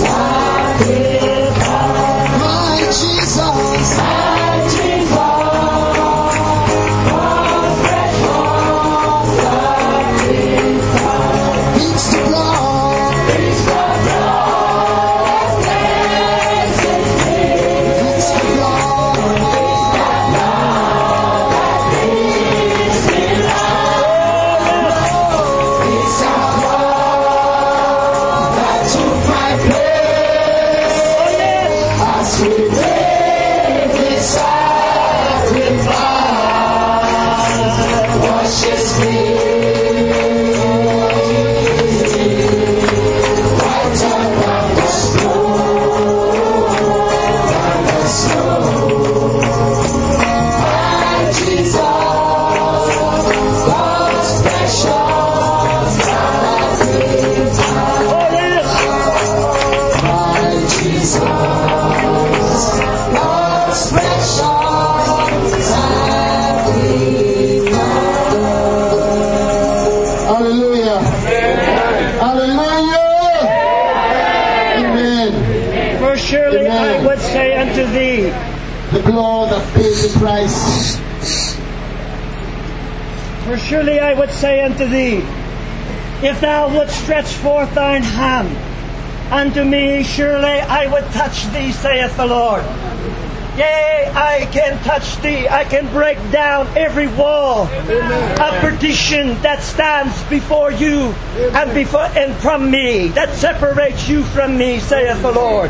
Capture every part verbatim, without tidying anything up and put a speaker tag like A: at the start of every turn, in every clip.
A: For surely I would say unto thee, if thou wouldst stretch forth thine hand unto me, surely I would touch thee, saith the Lord. Yea, I can touch thee. I can break down every wall of perdition that stands before you and before and from me, that separates you from me, saith the Lord.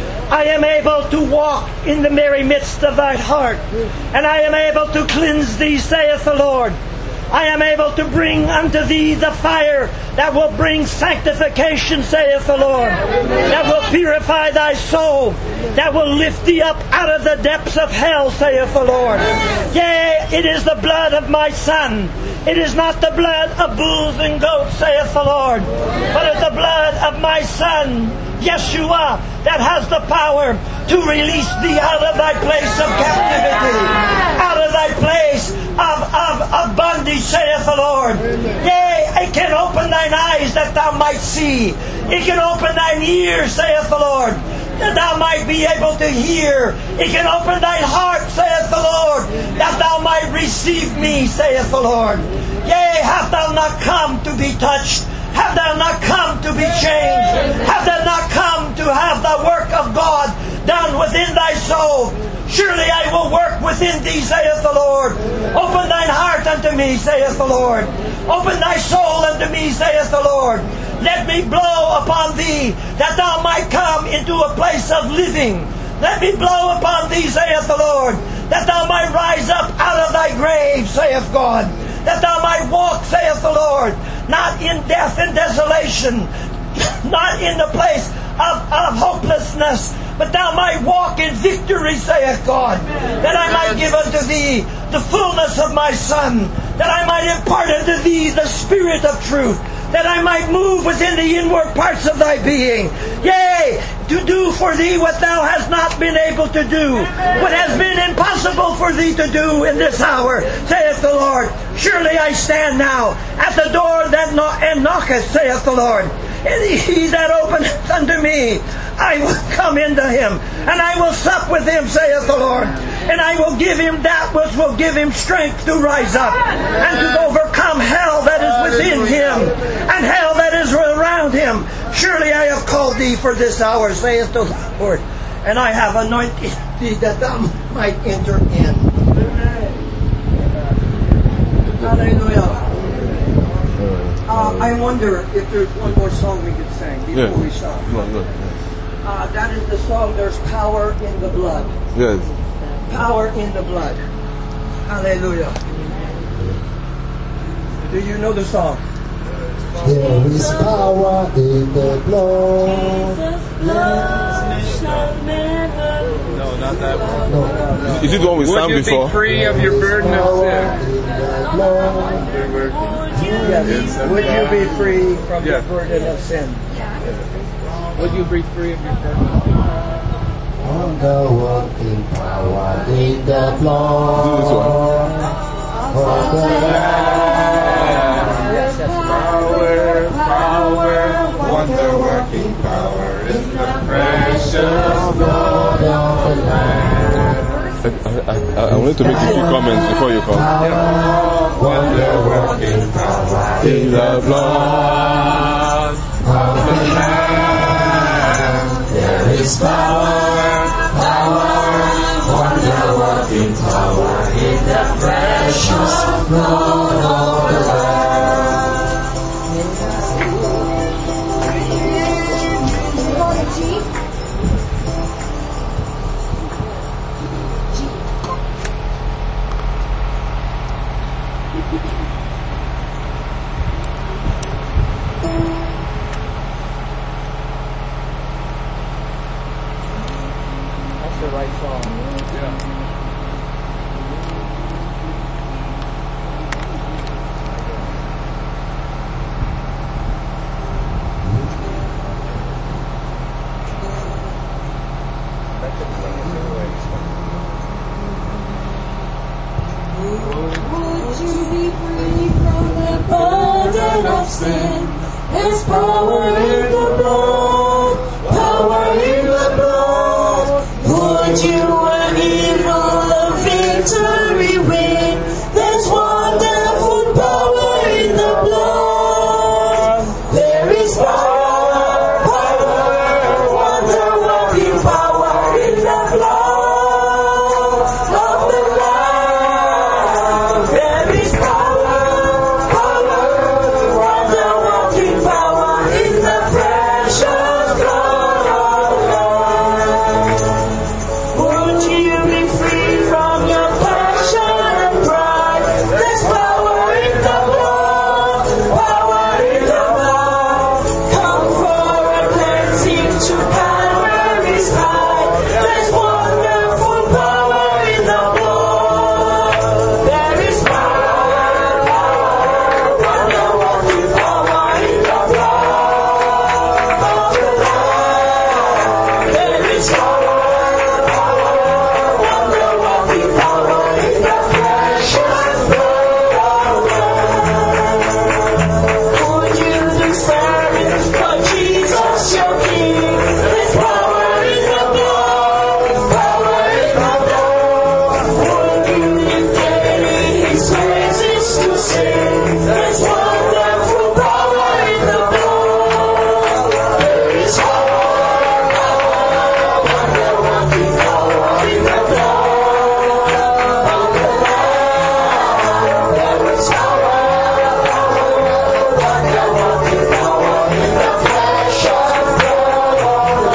A: I am able to walk in the merry midst of thy heart, and I am able to cleanse thee, saith the Lord. I am able to bring unto thee the fire that will bring sanctification, saith the Lord, that will purify thy soul, that will lift thee up out of the depths of hell, saith the Lord. Yea, it is the blood of my Son. It is not the blood of bulls and goats, saith the Lord, but it's the blood of my Son, Yeshua, that has the power to release thee out of thy place of captivity, out of thy place of, of, of bondage, saith the Lord. Yea, it can open thine eyes that thou might see. It can open thine ears, saith the Lord, that thou might be able to hear. It can open thine heart, saith the Lord, that thou might receive me, saith the Lord. Yea, hast thou not come to be touched? Have thou not come to be changed? Have thou not come to have the work of God done within thy soul? Surely I will work within thee, saith the Lord. Open thine heart unto me, saith the Lord. Open thy soul unto me, saith the Lord. Let me blow upon thee, that thou might come into a place of living. Let me blow upon thee, saith the Lord, that thou might rise up out of thy grave, saith God. That thou might walk, saith the Lord, not in death and desolation, not in the place of, of hopelessness, but thou might walk in victory, saith God. That I might give unto thee the fullness of my Son, that I might impart unto thee the Spirit of truth, that I might move within the inward parts of thy being. Yea, to do for thee what thou hast not been able to do, what has been impossible for thee to do in this hour, saith the Lord. Surely I stand now at the door that knock and knocketh, saith the Lord. And he that openeth unto me, I will come into him, and I will sup with him, saith the Lord. And I will give him that which will give him strength to rise up and to overcome hell that is within him and hell that is around him. Surely I have called thee for this hour, saith the Lord, and I have anointed thee that thou might enter in. Hallelujah. Uh, I wonder if there's one more song we could sing before yeah. we stop. No, no, yes. uh, that is the song, There's Power in the Blood.
B: Yes.
A: Power in the blood. Hallelujah. Do you know the song?
C: There is power in the blood.
D: Jesus' blood shall never.
E: No, not that one.
C: No, no, no.
B: Is it the one we sang
E: Would you
B: before?
E: be free of your burden of sin?
A: Yes. Would you be free from
E: yeah.
A: your burden of sin?
E: Would you be free of your burden of sin?
C: On the working power in the blood. For the
E: Power, power, wonder working power in the
C: precious blood of the Lamb.
B: I, I, I, I wanted to make a few comments before you come.
C: Wonder working power in the blood of the Lamb. There is power, power, wonder working power in the precious blood of the Lamb.
E: That's the right song. Yeah.
D: Would you be free from the burden of sin? There's power in the blood, power in the blood. Would you an evil a victory win? There's wonderful power in the blood. There is power, power, wonder-working power in the blood of the Lamb. There is power, power, wonder-working power in the precious blood of the Lamb. Would you be free from your passion and pride? There's power in the blood, power in the blood. Come for a cleansing to Calvary's high. There's wonderful power in the blood. There is power, power, wonder-working power in the blood of the Lamb. There is power, power, wonder-working power in the precious blood of the Lamb. Would you deserve it for Jesus your King? There's power in the blood, power in the blood. Would you live daily His praises to sing? There's wonderful power in the blood. There is power, power, wonder-working power in the blood of the Lamb. There is power, power, wonder-working power in the precious blood of the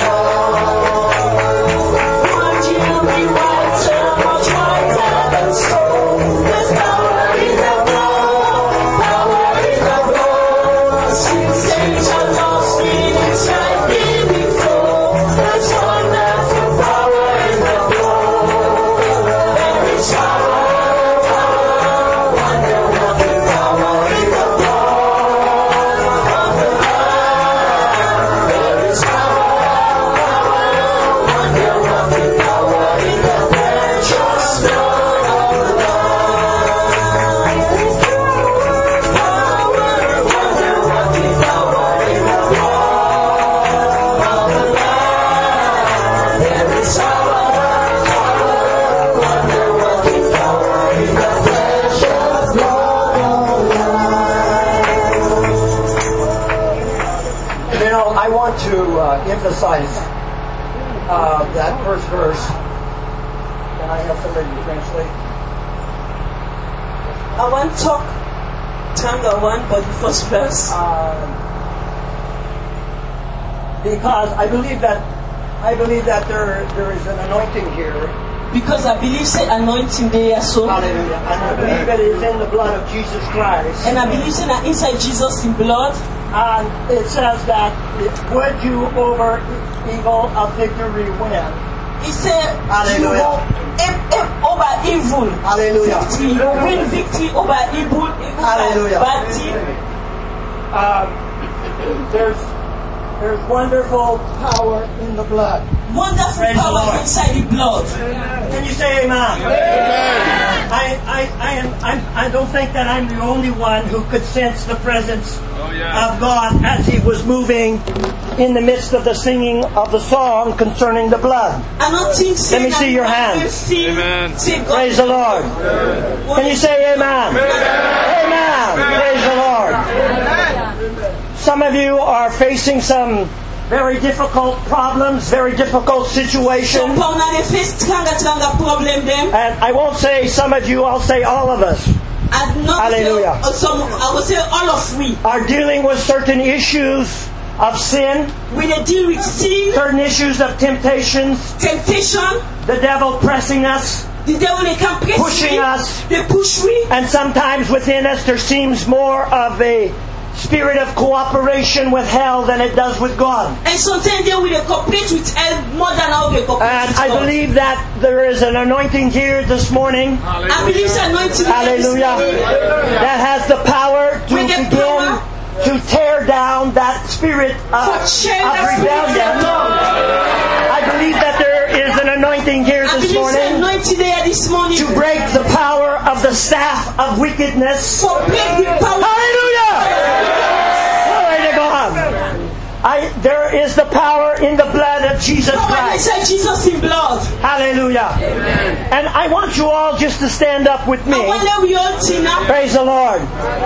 D: Lamb. Would you be whiter, much whiter than snow? There's power in the blood, power in the blood. Sin stains are lost in His life giving flow. There's wonderful power in the blood. There is power, power, wonder-working power in the blood of the Lamb. There is power, power, wonder-working power in the precious blood of the Lamb. There is power, wonder-working power in the blood of the Lamb. There is power, power, wonder-working power in the precious blood of the Lamb.
A: You know, I want to uh, emphasize uh, that first verse. Can I have somebody to translate?
D: I want to talk Tanga one, but the first verse.
A: Um, because I believe that I believe that there there is an anointing here.
D: Because I believe say anointing there so.
A: Hallelujah. And I believe it is in the blood of Jesus Christ.
D: And I believe say that inside Jesus in blood.
A: And it says that would you over evil a victory win?
D: He said you
A: Hallelujah.
D: will em- em- over evil.
A: Hallelujah.
D: Victory. You will win victory over evil. evil
A: Hallelujah.
D: Bad thing.
A: Um, there's there's wonderful power in the blood.
D: Wonderful
A: Praise the
D: power
A: Lord.
D: inside the blood.
A: Can you say amen? Amen. I, I, I, am, I'm, I don't think that I'm the only one who could sense the presence
B: Oh, yeah.
A: of God as He was moving in the midst of the singing of the song concerning the blood.
D: I don't think
A: Let me see your hands.
B: Amen.
A: Praise the Lord. Can you say amen? Amen. Praise the Lord. Some of you are facing some very difficult problems, very difficult situations. And I won't say some of you, I'll say all of us. Hallelujah.
D: I will say all of we.
A: Are dealing with certain issues of sin,
D: We dey deal with sin,
A: certain issues of temptations,
D: temptation.
A: the devil pressing us,
D: The devil they can press
A: pushing
D: we.
A: us,
D: They push we.
A: and sometimes within us there seems more of a spirit of cooperation with hell than it does with God.
D: And sometimes they will cooperate with hell more than how they cooperate
A: And
D: with
A: I
D: God.
A: believe that there is an anointing here this morning,
D: I believe it's anointing.
A: hallelujah, that has the power to
D: With the
A: begin
D: power
A: to tear down that spirit of,
D: For tear
A: of
D: that spirit
A: rebellion.
D: down.
A: I believe that there is an anointing here
D: I
A: this
D: believe it's
A: morning
D: anointing there this morning.
A: to break the power of the staff of wickedness.
D: For break the power.
A: Hallelujah! Glory to God. I, there is the power in the blood of Jesus
D: Power
A: Christ.
D: inside Jesus in blood.
A: Hallelujah. And I want you all just to stand up with
D: I
A: me.
D: want them we all see now.
A: Praise the Lord.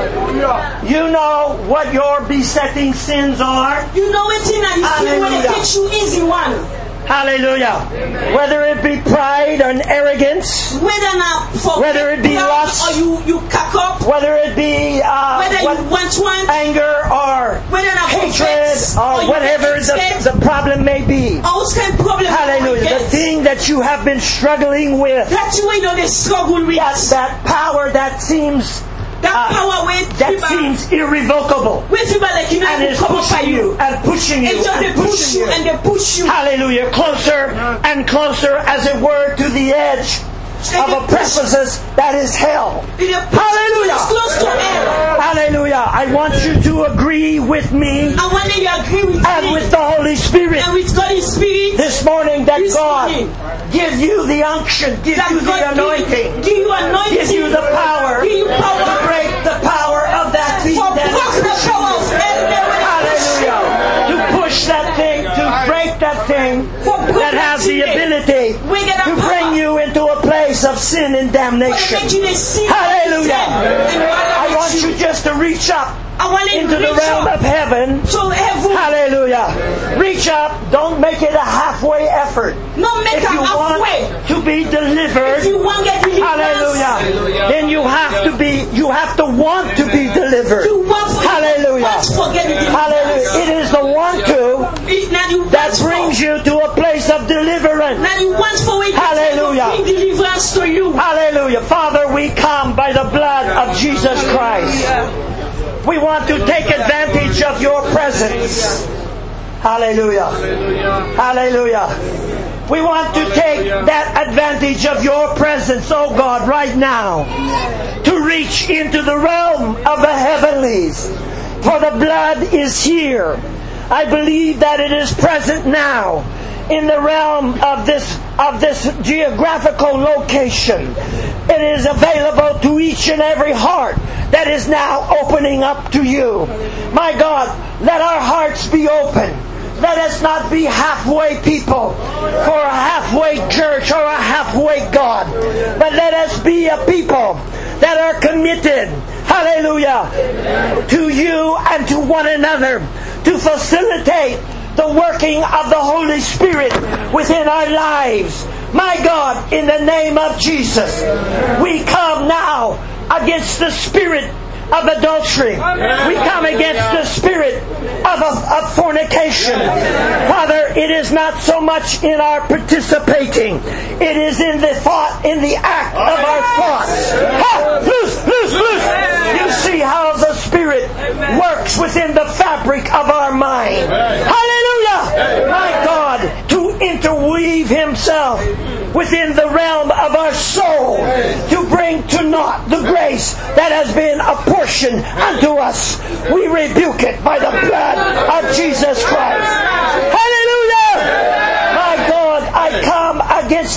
A: You know what your besetting sins are.
D: You know what in that is when they
A: Hallelujah.
D: catch you easy one.
A: Hallelujah. Whether it be pride and arrogance,
D: Whether now for
A: Whether it be
D: pride
A: lust,
D: or you you cock up.
A: whether it be uh,
D: Whether
A: what-
D: you want one.
A: anger or
D: Whether now for
A: hatred
D: vex,
A: or
D: you
A: whatever
D: get
A: the,
D: upset.
A: the problem may be.
D: All kind of problem.
A: Hallelujah. The thing that you have been struggling with.
D: That's why you know they struggle with
A: That, that power that seems
D: that
A: uh,
D: power with
A: that seems irrevocable.
D: with people like you know
A: And
D: they
A: is
D: come up by
A: pushing
D: you.
A: you and pushing you
D: It's just they
A: and
D: push
A: pushing
D: you
A: you.
D: and they push you.
A: Hallelujah. Closer and closer, as it were, to the edge of a precipice that is hell. Hallelujah.
D: It's close to hell.
A: Hallelujah. I want you to agree with me
D: And when you agree with
A: and
D: me
A: with the Holy Spirit
D: and with God's Spirit,
A: this morning that
D: This
A: God
D: morning.
A: give you the unction, give
D: that
A: you the
D: God
A: anointing,
D: give, give you anointing,
A: give you the power
D: give you
A: to
D: power
A: break the power of that thing
D: for
A: that
D: break the
A: is
D: power of hell. They will push you.
A: hallelujah. To push that thing, to break that thing that has the ability to bring you into a place of sin and damnation. Hallelujah. I want you just to reach up into the realm of heaven.
D: to heaven.
A: Hallelujah. Reach up. Don't make it a halfway effort.
D: Not make
A: If
D: a
A: you
D: halfway.
A: want to be delivered,
D: If you want to get deliverance,
A: hallelujah, then you have to be, you have to want to be delivered.
D: you want for
A: Hallelujah.
D: want to forget the deliverance.
A: Hallelujah. It is the want to
D: It- Now you
A: that
D: want
A: brings
D: for,
A: you to a place of deliverance.
D: now you want for it
A: Hallelujah.
D: to bring deliverance to you.
A: Hallelujah. Father, we come by the blood of Jesus Christ. We want to take advantage of your presence. Hallelujah. Hallelujah. We want to take that advantage of your presence, oh God, right now, to reach into the realm of the heavenlies. For the blood is here. I believe that it is present now in the realm of this of this geographical location. It is available to each and every heart that is now opening up to you. My God, let our hearts be open. Let us not be halfway people for a halfway church or a halfway God. But let us be a people that are committed, hallelujah, to you and to one another, to facilitate the working of the Holy Spirit within our lives. My God, in the name of Jesus, we come now against the spirit of adultery. We come against the spirit of, of, of fornication. Father, it is not so much in our participating. It is in the thought, in the act of our thoughts. Ha! Loose, loose, loose! You see how the Spirit works within the fabric of our mind. Hallelujah! My God, to interweave Himself within the realm of our soul, to bring to naught the grace that has been apportioned unto us. We rebuke it by the blood of Jesus Christ. Hallelujah! My God, I come against the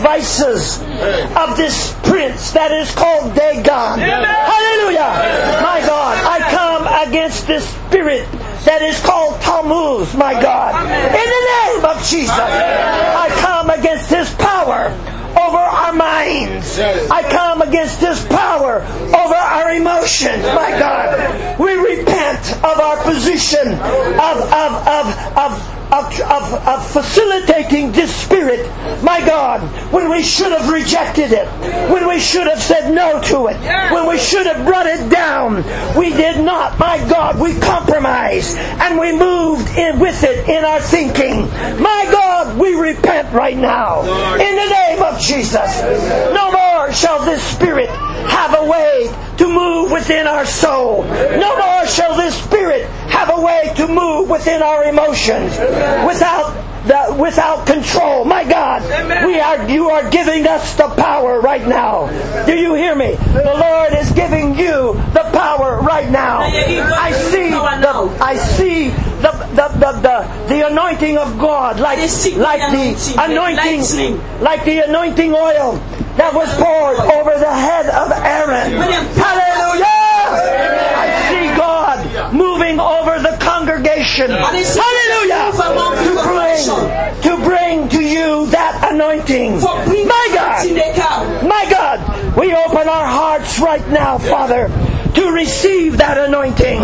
A: devices of this prince that is called Dagon. Hallelujah! My God, I come against this spirit that is called Tammuz, my God. In the name of Jesus, I come against his power over our minds. I come against his power over our emotions, my God. We repent of our position of, of, of, of Of, of, of facilitating this spirit, my God, when we should have rejected it, when we should have said no to it, when we should have brought it down. We did not, my God. We compromised and we moved in with it in our thinking. My God, we repent right now in the name of Jesus. No more shall this spirit have a way to move within our soul. No more shall this spirit have a way to move within our emotions without the, without control. My God, we are you are giving us the power right now. Do you hear me? The Lord is giving you the power right now. I see the I see the the the, the, the anointing of God, like like the anointing like the anointing oil that was poured over the head of Aaron. Hallelujah! I see God moving over the congregation. Hallelujah! To bring, to bring to you that anointing. My God! My God! We open our hearts right now, Father, to receive that anointing.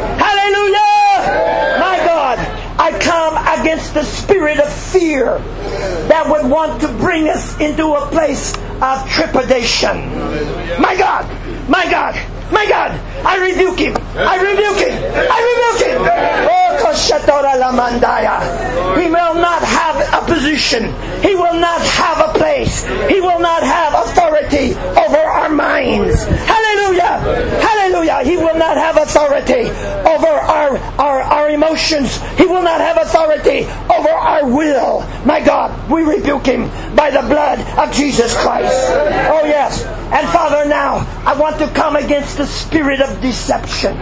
A: Hallelujah! My God! I come against the spirit of fear that would want to bring us into a place of trepidation. My God! My God! My God! I rebuke him! I rebuke him! I rebuke him! Oh, Koshatora Lamandaya. He will not have a position. He will not have a place. He will not have authority over our minds. Hallelujah! Hallelujah! He will not have authority over our, our, our emotions. He will not have authority over our will. My God, we rebuke him by the blood of Jesus Christ. Oh yes. And Father, now I want to come against the spirit of deception.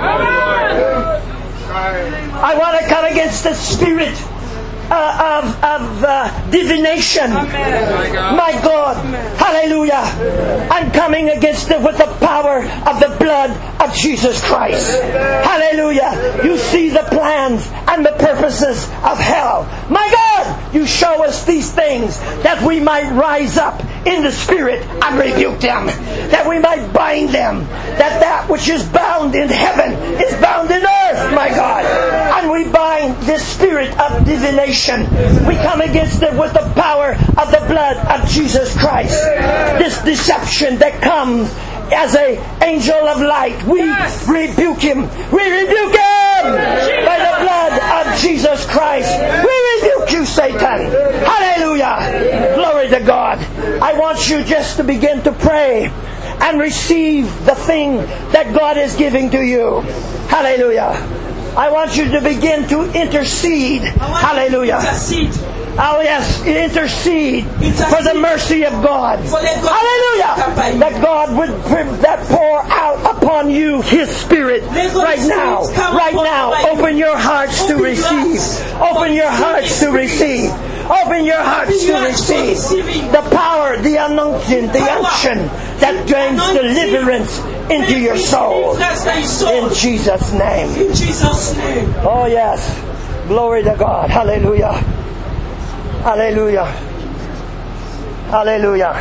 A: I want to come against the spirit Uh, of, of uh, divination. Amen. My God. Hallelujah. I'm coming against it with the power of the blood of Jesus Christ. Hallelujah. You see the plans and the purposes of hell. My God, you show us these things that we might rise up in the spirit and rebuke them, that we might bind them, that that which is bound in heaven is bound in earth, my God. And we bind this spirit of divination. We come against it with the power of the blood of Jesus Christ. This deception that comes as an angel of light, we yes. rebuke him. We rebuke him by the blood of Jesus Christ. We rebuke you, Satan. Hallelujah. Glory to God. I want you just to begin to pray and receive the thing that God is giving to you. Hallelujah. I want you to begin to intercede. Hallelujah.
D: Intercede.
A: Oh yes, intercede for the mercy of God. Hallelujah. That God would that pour out upon you His Spirit right now. Right now. Open your hearts to receive. Open your hearts to receive. Open your hearts to receive the power, the anointing, the unction that brings deliverance into your soul. In Jesus' name.
D: In Jesus' name.
A: Oh yes. Glory to God. Hallelujah. Hallelujah. Hallelujah.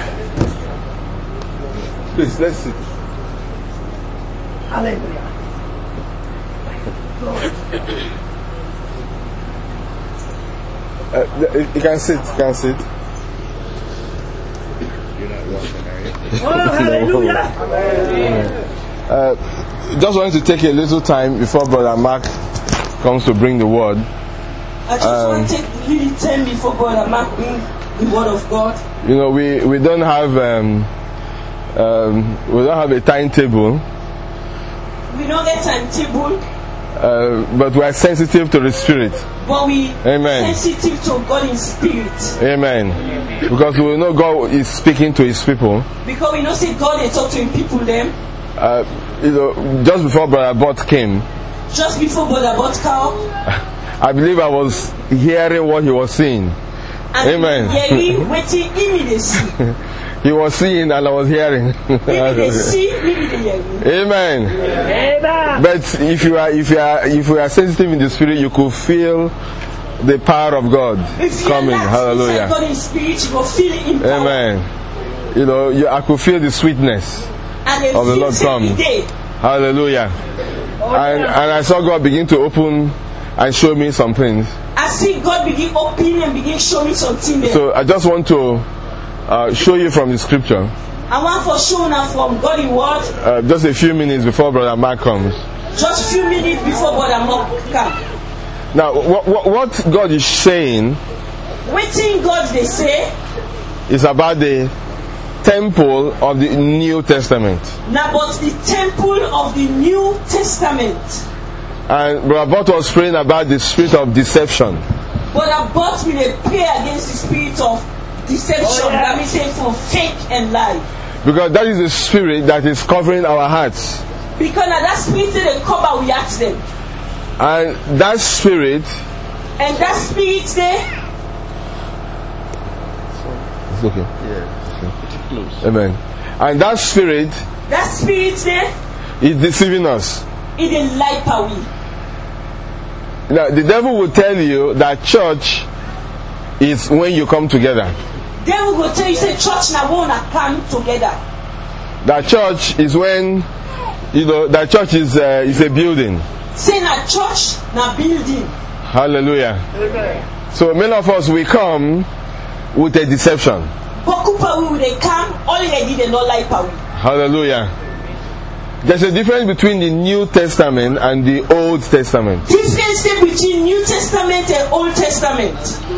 B: Please, let's sit.
A: Hallelujah.
B: Uh, you can sit, you can sit.
A: Oh, hallelujah.
B: Uh, just wanted to take a little time before Brother Mark comes to bring the word.
D: I just
B: Um,
D: want to take really time before Brother Mark bring the word of God.
B: You know, we, we don't have um, um, we don't have a timetable,
D: We don't get timetable,
B: uh, but we are sensitive to the Spirit.
D: but we
B: Amen.
D: sensitive to God in spirit.
B: Amen. Because we know God is speaking to His people.
D: Because we know say God they talk to Him people them.
B: Uh, you know, just before Brother Bott came,
D: Just before Brother Botka,
B: I believe I was hearing what he was saying.
D: And
B: Amen.
D: hearing wetin him dey see.
B: He was seeing and I was hearing.
D: Him dey see, him dey hearing.
B: Amen.
A: Amen.
B: But if you are if you are if you are sensitive in the spirit, you could feel the power of God
D: If you
B: coming.
D: are
B: Hallelujah.
D: God in spirit, you go feel it in power.
B: Amen. You know, you, I could feel the sweetness
D: And they
B: of the
D: feel
B: Lord
D: say
B: come.
D: he dey.
B: Hallelujah. And and I saw God begin to open and show me some things.
D: I see God begin open and begin show me something there.
B: So I just want to uh, show you from the scripture.
D: I want for show now from God in word.
B: Uh, just a few minutes before Brother Mark comes.
D: Just few minutes before Brother Mark come.
B: Now, what, what, what God is saying
D: Wetin God dey say
B: is about the temple of the New Testament.
D: na but the temple of the New Testament.
B: And Brother Bott was praying about the spirit of deception.
D: Brother But we dey pray against the spirit of deception.
A: Oh, yeah.
D: That means say for fake and lie.
B: Because that is the spirit that is covering our hearts.
D: Because na that spirit dey cover we ask them.
B: And that spirit,
D: And that spirit dey
B: it's okay. Yeah. Amen. And that spirit
D: that spirit dey
B: is deceiving us.
D: e dey lie pa we.
B: Now, the devil will tell you that church is when you come together.
D: Devil go tell you say church na when una come together.
B: That church is when, you know, that church is uh, is a building.
D: Say na church na building.
B: Hallelujah. So many of us, we come with a deception.
D: Boku pa we dey come already dey no lie pa we.
B: Hallelujah. There's a difference between the New Testament and the Old Testament.
D: Difference dey between New Testament and Old Testament.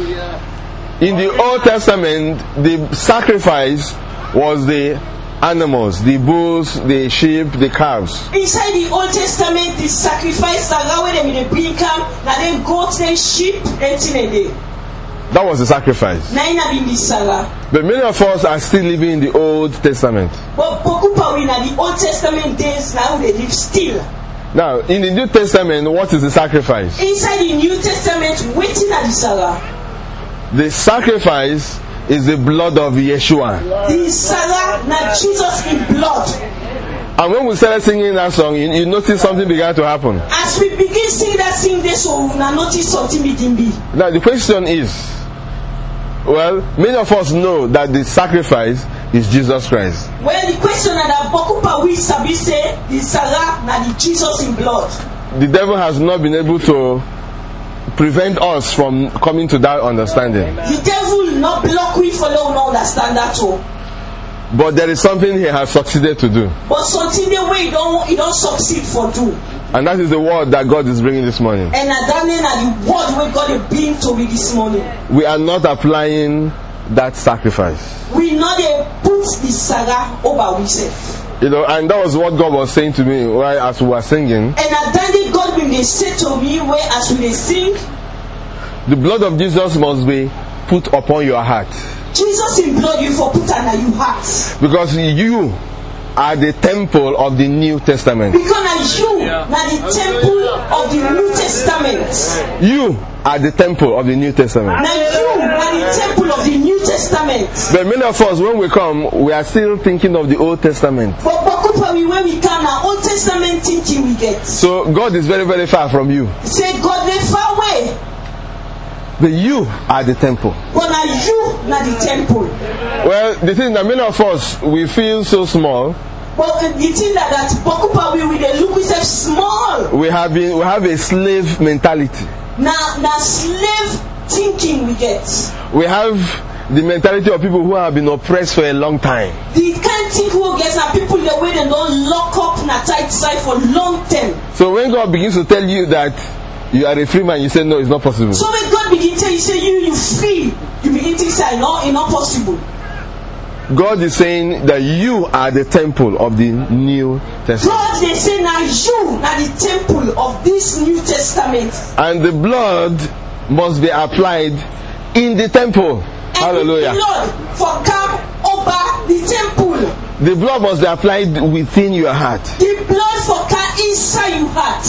B: In the Old Testament, the sacrifice was the animals, the bulls, the sheep, the calves.
D: Inside the Old Testament, the sacrifice saga wey dem dey bring come na dem goat, dem sheep, dem thing dey.
B: That was the sacrifice.
D: Na ina be the saga.
B: But many of us are still living in the Old Testament.
D: But boku pa we na the Old Testament days na we dey live still.
B: Now, in the New Testament, what is the sacrifice?
D: Inside the New Testament, wetin na the saga?
B: The sacrifice is the blood of Yeshua.
D: The saga na Jesus in blood.
B: And when we started singing that song, you, you noticed something began to happen.
D: As we begin sing that sing dey so una notice something begin be.
B: Now, the question is, well, many of us know that the sacrifice is Jesus Christ.
D: Well, the question na that boku pa we sabi say the saga na the Jesus in blood.
B: The devil has not been able to prevent us from coming to that understanding.
D: The devil not block we for no no understand that too.
B: But there is something he has succeeded to do.
D: But something the way he don't he don't succeed for do.
B: And that is the word that God is bringing this morning.
D: And na that na the word wey God dey bring to me this morning.
B: We are not applying that sacrifice.
D: We not dey put the saga over ourselves.
B: You know, and that was what God was saying to me while as we were singing.
D: And na that day God bin dey say to me where as we dey sing,
B: The blood of Jesus must be put upon your heart.
D: Jesus in blood you for put am na you heart.
B: Because you are the temple of the New Testament.
D: Because na you na the temple of the New Testament.
B: You are the temple of the New Testament.
D: Na you na the temple of the New Testament.
B: But many of us, when we come, we are still thinking of the Old Testament.
D: But boku pa we when we come na Old Testament thinking we get.
B: So God is very, very far from you.
D: Say God dey far away.
B: But you are the temple.
D: But na you na the temple.
B: Well, the thing that many of us, we feel so small.
D: But the thing that that boku pa we we dey look we say small.
B: We have been, we have a slave mentality.
D: Na na slave thinking we get.
B: We have the mentality of people who have been oppressed for a long time.
D: The kind thing we get na people the way they don lock up na tight side for long term.
B: So when God begins to tell you that you are a free man, you say no, it's not possible.
D: So when God begin tell you say you you free, you begin to say no, it's not possible.
B: God is saying that you are the temple of the New Testament.
D: God they say na you na the temple of this New Testament.
B: And the blood must be applied in the temple.
D: And
B: Hallelujah.
D: the blood for come over the temple.
B: The blood must be applied within your heart.
D: The blood for come inside your heart.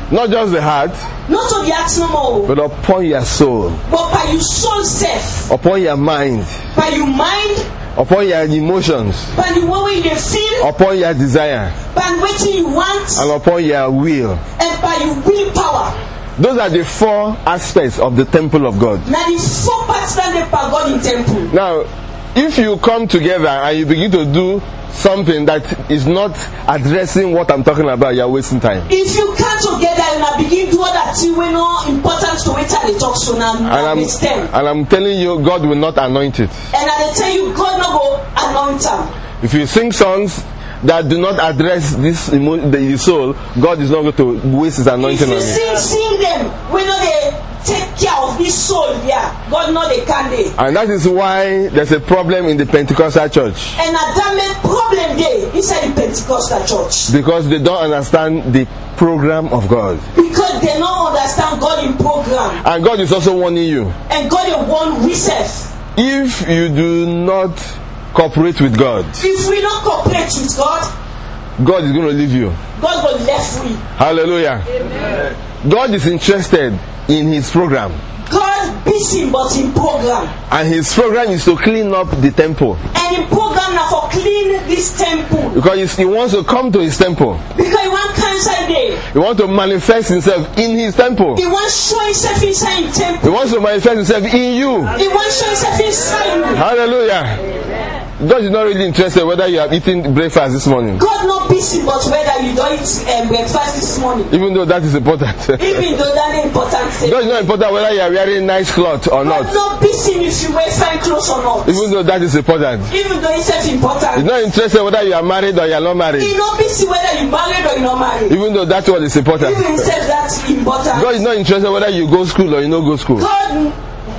B: Not just the heart,
D: Not on the heart no more,
B: but upon your soul,
D: but by your soul self,
B: upon your mind,
D: by your mind,
B: upon your emotions,
D: by the way you feel,
B: upon your desire,
D: by what you want,
B: and upon your will.
D: and by your willpower.
B: Those are the four aspects of the temple of God.
D: Now the four parts that they per God in temple.
B: Now, if you come together and you begin to do something that is not addressing what I'm talking about, you're wasting time.
D: If you come together and I begin do that thing we know important to wait and they talk so now
B: And I'm,
D: waste them.
B: and I'm telling you, God will not anoint it.
D: And I tell you, God no go anoint them.
B: If you sing songs that do not address this emo- the soul, God is not going to waste his
D: If
B: anointing
D: you
B: on
D: sing,
B: you.
D: sing them, we know they take care of this soul there. God know they can they.
B: And that is why there's a problem in the Pentecostal church.
D: And at that make problem there inside the Pentecostal church.
B: Because they don't understand the program of God.
D: Because they don't understand God in program.
B: And God is also warning you.
D: And God in one recess.
B: If you do not cooperate with God,
D: If we don't cooperate with God,
B: God is going to leave you.
D: God will left we.
B: Hallelujah. Amen. God is interested in his program.
D: God busy but in program.
B: And his program is to clean up the temple.
D: And in program now for clean this temple.
B: Because he wants to come to his temple.
D: Because he want cancer there.
B: He wants to manifest himself in his temple.
D: He want show himself inside the
B: He
D: temple.
B: wants to manifest himself in you.
D: He want show himself inside you.
B: Hallelujah. God is not really interested whether you are eating breakfast this morning.
D: God not busy but whether you don't eat um, breakfast this morning.
B: Even though that is important.
D: Even though that is important thing.
B: God is not important whether you are wearing nice clothes or
D: God
B: not.
D: not busy if you wear fine clothes or not.
B: Even though that is important.
D: Even though it's
B: He's
D: important.
B: not interested whether you are married or you are not married.
D: He not busy whether you married or you not married.
B: Even though that's what is important.
D: Even himself that's important.
B: God is not interested whether you go school or you don't go school.
D: God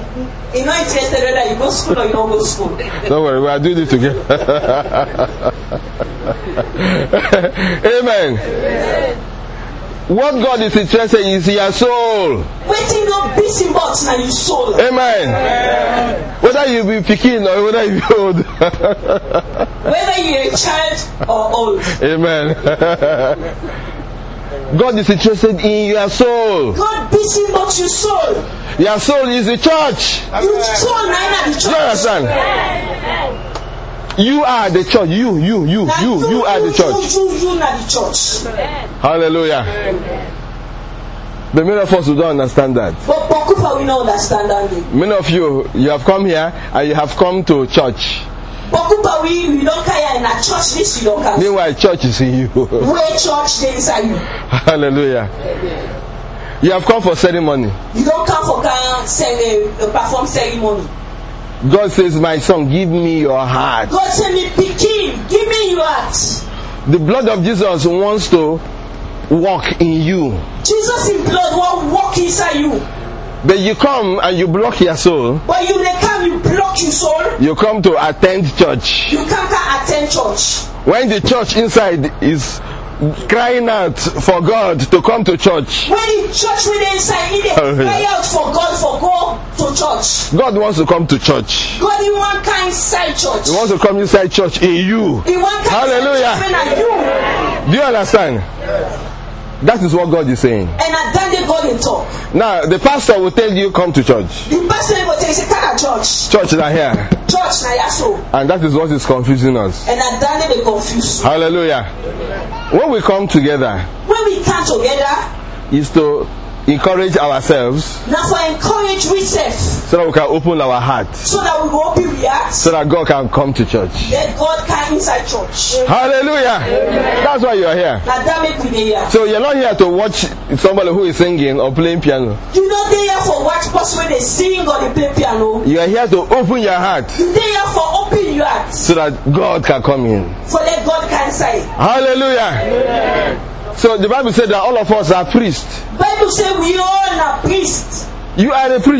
D: is not interested whether you go school or you don't go school.
B: Don't worry, we are doing it together. Amen. What God is interested in is your soul.
D: Waiting no busy but now your soul.
B: Amen. Whether you be picking or whether you be old.
D: Whether you're a child or old.
B: Amen. God is interested in your soul.
D: God busy but your soul.
B: Your soul is the church.
D: Your soul now the church.
B: You understand? You are the church. You, you, you,
D: Now
B: you, you are the church.
D: You, you, you are the church.
B: Hallelujah. But many of us who don't understand that.
D: But Bakupa we don't understand that.
B: Many of you, you have come here and you have come to church.
D: Bakupa we we don't care in a church. This you don't care.
B: Meanwhile, church is in you.
D: Where church they inside you.
B: Hallelujah. You have come for ceremony.
D: You don't come for can say uh, perform ceremony.
B: God says, my son, give me your heart.
D: God say me pikin, give me your heart.
B: The blood of Jesus wants to walk in you.
D: Jesus in blood will walk inside you.
B: But you come and you block your soul.
D: But you they come, you block your soul.
B: You come to attend church.
D: You can't come attend church.
B: When the church inside is crying out for God to come to church,
D: When the church with the inside, he they cry out for God for go to church.
B: God wants to come to church.
D: God, he want kind inside church.
B: He wants to come inside church in you.
D: He want kind
B: Hallelujah.
D: inside you.
B: Do you understand? That is what God is saying.
D: And I done the God in talk.
B: Now, the pastor will tell you, come to church.
D: The pastor will tell you, say, come to church.
B: Church is here.
D: Church na yaso.
B: And that is what is confusing us.
D: And I done they confused.
B: Hallelujah. When we come together,
D: When we come together,
B: is to encourage ourselves
D: now for encourage ourselves,
B: so that we can open our heart,
D: so that we will open our hearts,
B: so that God can come to church.
D: that God can inside church.
B: Hallelujah. That's why you are here.
D: Now that make we dey here.
B: So you're not here to watch somebody who is singing or playing piano.
D: You know they here for watch person when they sing or they play piano.
B: You are here to open your heart
D: You dey here for open your heart,
B: so that God can come in.
D: for that God can inside.
B: Hallelujah. So the Bible said that all of us are priests.
D: Bible say we all are priests.
B: You are a priest.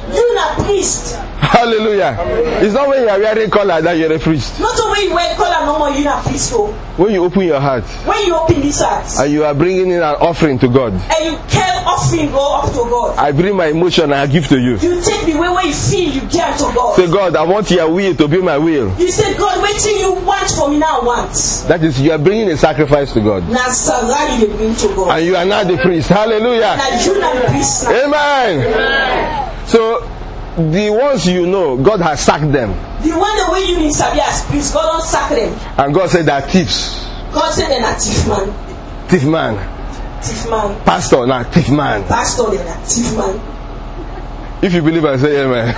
D: You na priest.
B: Hallelujah. It's not when you are wearing collar that you're a priest.
D: Not when you wear collar no more, you na priest. Oh.
B: When you open your heart
D: When you open this heart
B: and you are bringing in an offering to God.
D: and you tell offering go up to God.
B: I bring my emotion and I give to you.
D: You take the way where you feel you give to God.
B: Say, God, I want your will to be my will.
D: You say, God, wait till you want for me now want.
B: That is, you are bringing a sacrifice to God.
D: Na Sarah you dey bring to God.
B: And you are now the priest. Hallelujah.
D: Na you na the priest.
B: Amen. So, the ones you know, God has sacked them.
D: The one the way you in Sabi as priest, God don't sack them.
B: And God said they are thieves.
D: God said they're not thief man.
B: Thief man.
D: Thief man.
B: Pastor, now thief man.
D: Pastor, they're not thief man.
B: If you believe, I say amen.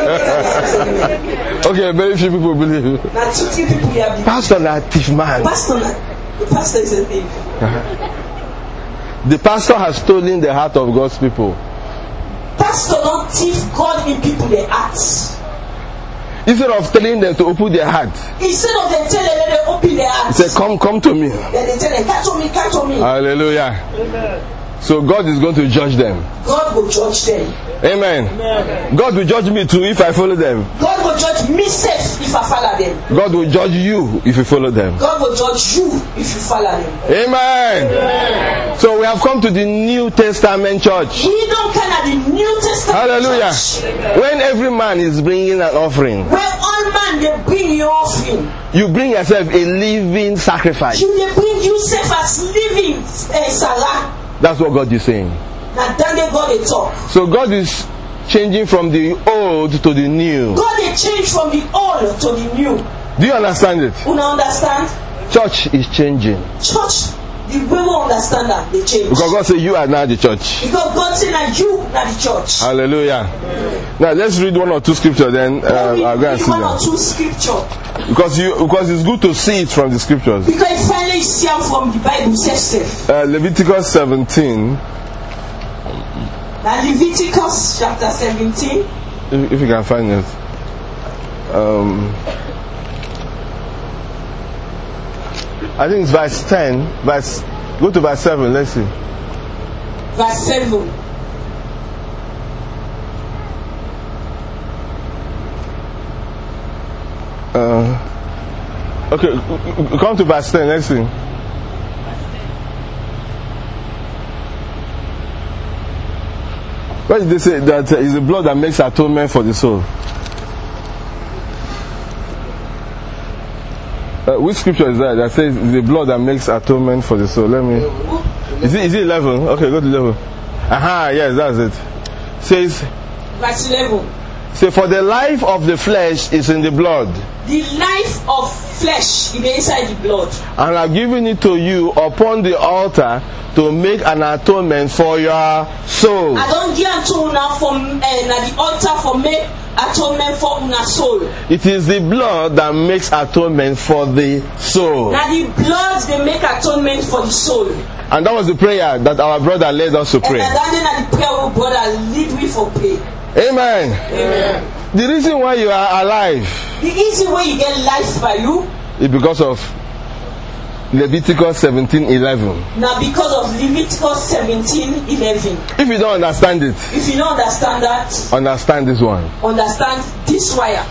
B: Okay, very few people believe.
D: Now two thief people here be.
B: Pastor, now thief man.
D: Pastor, na- the pastor is a thief.
B: The pastor has stolen the heart of God's people.
D: Pastor don't thief God in people their hearts.
B: Instead of telling them to open their heart,
D: Instead of them telling them they open their
B: he
D: hearts,
B: said, come, come to me.
D: then they tell them, catch on me, catch on me.
B: Hallelujah. So God is going to judge them.
D: God will judge them.
B: Amen. God will judge me too if I follow them.
D: God will judge me safe if I follow them.
B: God will judge you if you follow them.
D: God will judge you if you follow them.
B: Amen. So we have come to the New Testament church.
D: We don't kind of the New Testament
B: Hallelujah.
D: church,
B: When every man is bringing an offering,
D: where all man they bring your offering.
B: you bring yourself a living sacrifice.
D: You they bring yourself as living uh, Sarah.
B: That's what God is saying.
D: Now then they God they talk.
B: So God is changing from the old to the new.
D: God they change from the old to the new.
B: Do you understand it?
D: You know understand?
B: Church is changing.
D: Church, the way we understand that they change.
B: Because God said you are now the church.
D: Because God said that you are the church.
B: Hallelujah. Now let's read one or two scriptures, then uh,
D: we
B: I'll go and
D: read
B: see
D: one or
B: them.
D: two scripture.
B: Because you, because it's good to see it from the scriptures.
D: Because finally you see them from the Bible itself.
B: Uh, Leviticus seventeen.
D: Now Leviticus chapter seventeen.
B: If, if you can find it. Um, I think it's verse ten. Verse, go to verse seven. Let's see.
D: Verse seven.
B: Uh, okay, come to verse ten. Let's see. What did they say? That uh, is the blood that makes atonement for the soul. Uh, which scripture is that that says it's the blood that makes atonement for the soul? Let me. Is it is it eleven? Okay, go to eleven. Aha, yes, that's it. Says,
D: Verse eleven.
B: say, for the life of the flesh is in the blood,
D: The life of flesh is inside the blood.
B: and I've given it to you upon the altar to make an atonement for your soul.
D: I don't give unto una from uh, na the altar for make atonement for una soul.
B: It is the blood that makes atonement for the soul.
D: Now the blood they make atonement for the soul.
B: And that was the prayer that our brother led us to
D: And
B: pray.
D: that then na the prayer we brother lead we for pray.
B: Amen.
D: Amen.
B: The reason why you are alive
D: The easy way you get life by you
B: is because of Leviticus seventeen eleven.
D: now because of Leviticus seventeen eleven.
B: If you don't understand it,
D: If you don't understand that,
B: understand this one.
D: understand this wire.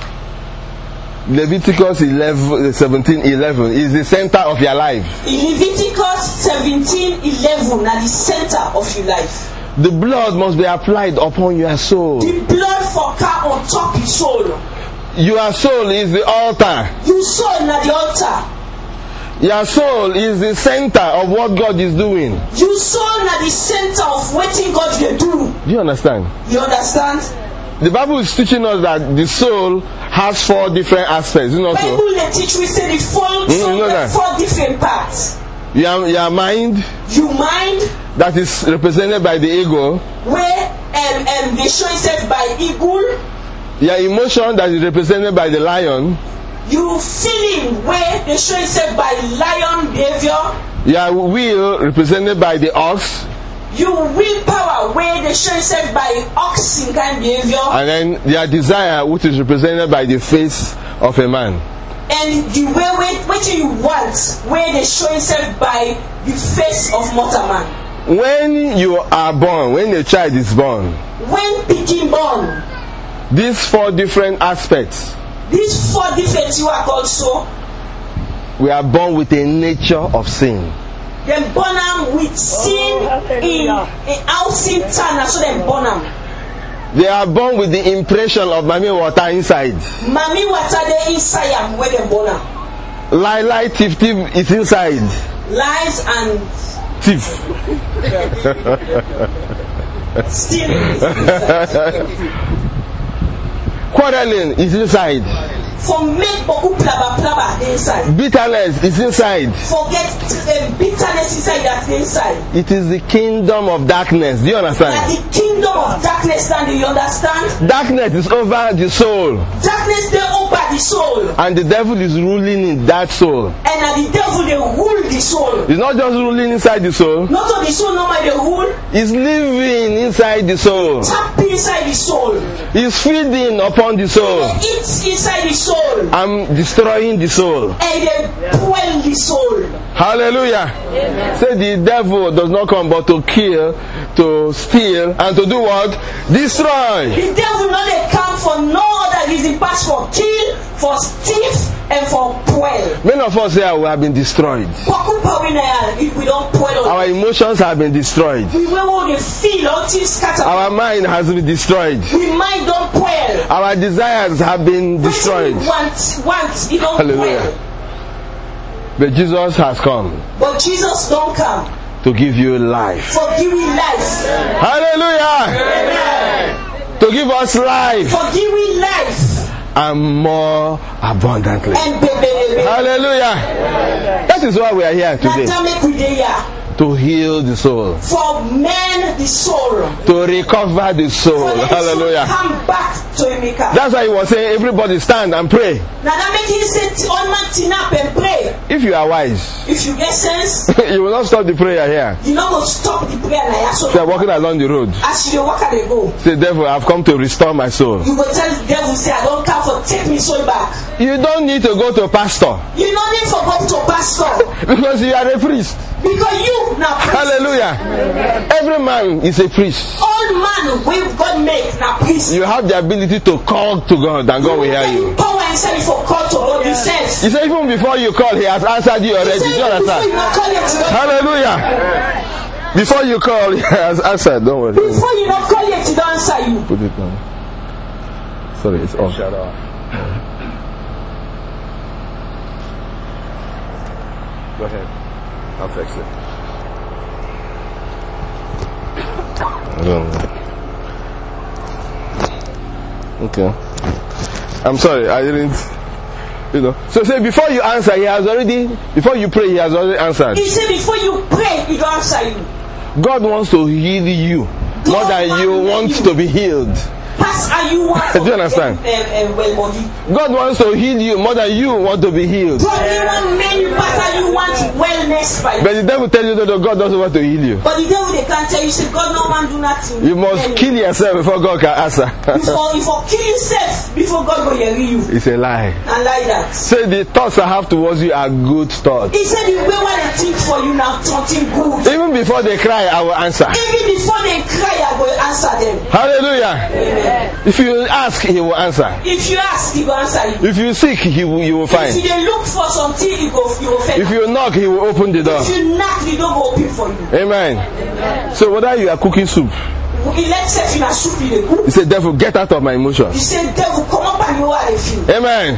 B: Leviticus eleven, seventeen eleven is the center of your life.
D: In Leviticus seventeen eleven na the center of your life.
B: The blood must be applied upon your soul.
D: The blood for car on top your soul.
B: Your soul is the altar.
D: You soul na the altar.
B: Your soul is the center of what God is doing.
D: You soul na the center of wetin God dey do.
B: Do you understand?
D: You understand?
B: The Bible is teaching us that the soul has four different aspects. You know so?
D: Bible dey teach we say the four
B: Mm,
D: soul
B: you know
D: get
B: that.
D: four different parts.
B: Your, your mind,
D: You mind
B: that is represented by the ego.
D: where um, um, dey show itself by eagle.
B: Your emotion, that is represented by the lion.
D: You feeling where dey show itself by lion behavior.
B: Your will, represented by the ox.
D: You willpower where dey show itself by oxen kind behavior.
B: And then your desire, which is represented by the face of a man.
D: And the way where wetin you want where dey show itself by the face of mortal man.
B: When you are born, when a child is born,
D: When pikin born,
B: These four different aspects,
D: These four different you are called so.
B: we are born with a nature of sin.
D: Them born am with sin in in how sin turn, so them born am.
B: They are born with the impression of mommy water inside.
D: Mommy water dey inside am when them born am.
B: Lie, lie, thief, thief is inside.
D: Lies and
B: Thief.
D: stealing.
B: Quarreling is inside.
D: For make boku plaba plaba dey inside.
B: Bitterness is inside.
D: Forget um, bitterness inside that inside.
B: It is the kingdom of darkness. Do you
D: That
B: understand?
D: the kingdom of darkness stand. Do you understand?
B: Darkness is over the soul,
D: Darkness dey over the soul,
B: and the devil is ruling in that soul.
D: and na the devil dey rule the soul.
B: He's not just ruling inside the soul,
D: Not only the soul normal dey rule,
B: he's living inside the soul.
D: tap inside the soul,
B: He's feeding upon the soul.
D: eat inside the soul,
B: I'm destroying the soul.
D: and dey fuel the soul.
B: Hallelujah. Say the devil does not come but to kill, to steal, and to do what? Destroy.
D: The devil no dey come for no other reason pass for kill, for steal, and for fuel.
B: Many of us here we have been destroyed.
D: Boku power na ya, if we don fuel
B: Our emotions have been destroyed.
D: we wey we dey feel until scatter.
B: Our mind has been destroyed.
D: We mind don fuel.
B: Our desires have been destroyed.
D: Wetin we want want e don
B: Hallelujah.
D: fuel.
B: But Jesus has come
D: But Jesus don come
B: to give you life.
D: for giving life.
B: Hallelujah. To give us life
D: For giving life
B: and more abundantly.
D: and bebelebe.
B: Hallelujah. That is why we are here
D: Na
B: today.
D: that make we dey here.
B: To heal the soul.
D: For mend the soul.
B: To recover the soul.
D: For let the soul
B: Hallelujah.
D: come back to Emeka.
B: That's why he was saying, everybody stand and pray.
D: Na that make him say on man tin up and pray.
B: If you are wise,
D: If you get sense,
B: you will not stop the prayer here.
D: you no go stop the prayer na ya so.
B: So walking along the road.
D: As you dey waka dey go,
B: Say, devil, I've come to restore my soul.
D: you go tell the devil say I don come for take me soul back.
B: You don't need to go to pastor
D: You no need for go to pastor
B: because you are a priest.
D: because you na priest.
B: Hallelujah. Every man is a priest.
D: All man wey God make na priest.
B: You have the ability to call to God and God will hear you.
D: Power inside for call to God. He says.
B: He said, even before you call, he has answered you
D: He
B: already.
D: said
B: Do you
D: before you
B: understand?
D: not call it, you don't-
B: Hallelujah. Before you call, he has answered. Don't worry.
D: before you not call it, he don't answer you.
B: Put it down. Sorry, it's off. Shut off. Go ahead. I'll fix it. I don't know. Okay. I'm sorry, I didn't. You know. So say before you answer, he has already. Before you pray, he has already answered.
D: He said before you pray, he don't answer you.
B: God wants to heal you more
D: God
B: than
D: wants
B: you
D: to
B: want
D: heal
B: to be healed.
D: Pass are you want
B: Do you understand?
D: Um, um, well body.
B: God wants to heal you more than you want to be healed.
D: God you want men you pass you want wellness by
B: But the devil tells you that God doesn't want to heal you.
D: But the devil they can't tell you say God no man do nothing.
B: You must kill yourself before God can answer.
D: Before if you kill yourself before God go hear you.
B: It's a lie.
D: And like that.
B: Say the thoughts I have towards you are good thoughts.
D: He said the way what they think for you now something good.
B: Even before they cry, I will answer.
D: Even before they cry, I will answer them.
B: Hallelujah.
D: Amen.
B: If you ask, he will answer.
D: If you ask, he will answer you.
B: If you seek, he will, you will
D: If
B: find.
D: you dey look for something, he go you will find.
B: If you knock, he will open the door.
D: If you knock, the door go open for you.
B: Amen. So whether you are cooking soup,
D: He let say in a soup in the cook.
B: he said, devil, get out of my
D: He
B: emotions.
D: said, devil, come up and you are a few.
B: Amen.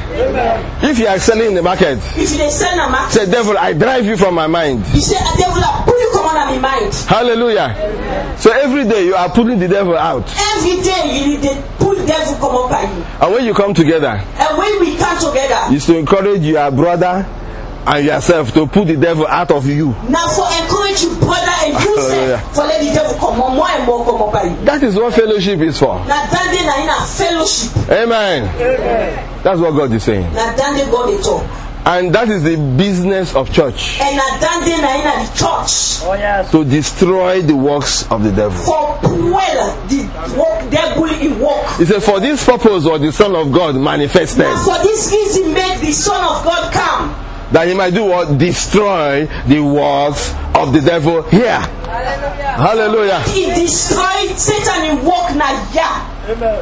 B: If you are selling in the market,
D: If they send a mark,
B: say, devil, I drive you from my mind.
D: he said, a devil, I pull you come on my mind.
B: Hallelujah. So every day you are pulling the devil out.
D: Every day you they pull devil come up at you.
B: And when you come together,
D: And when we come together,
B: it's to encourage your brother and yourself to put the devil out of you.
D: now for encourage you brother and you
B: Hallelujah.
D: say for let the devil come on more and more come up at you.
B: That is what fellowship is for.
D: Now that day na in a fellowship.
B: Amen. That's what God is saying.
D: Now that day God they talk.
B: And that is the business of church.
D: And now that day na in a the church.
A: Oh yes.
B: To destroy the works of the devil.
D: For well the work devil in work.
B: He said, for this purpose was the Son of God manifested.
D: Now for this reason make the Son of God come.
B: That he might do what? Destroy the works of the devil here. Hallelujah.
D: He destroyed Satan in work na yeah.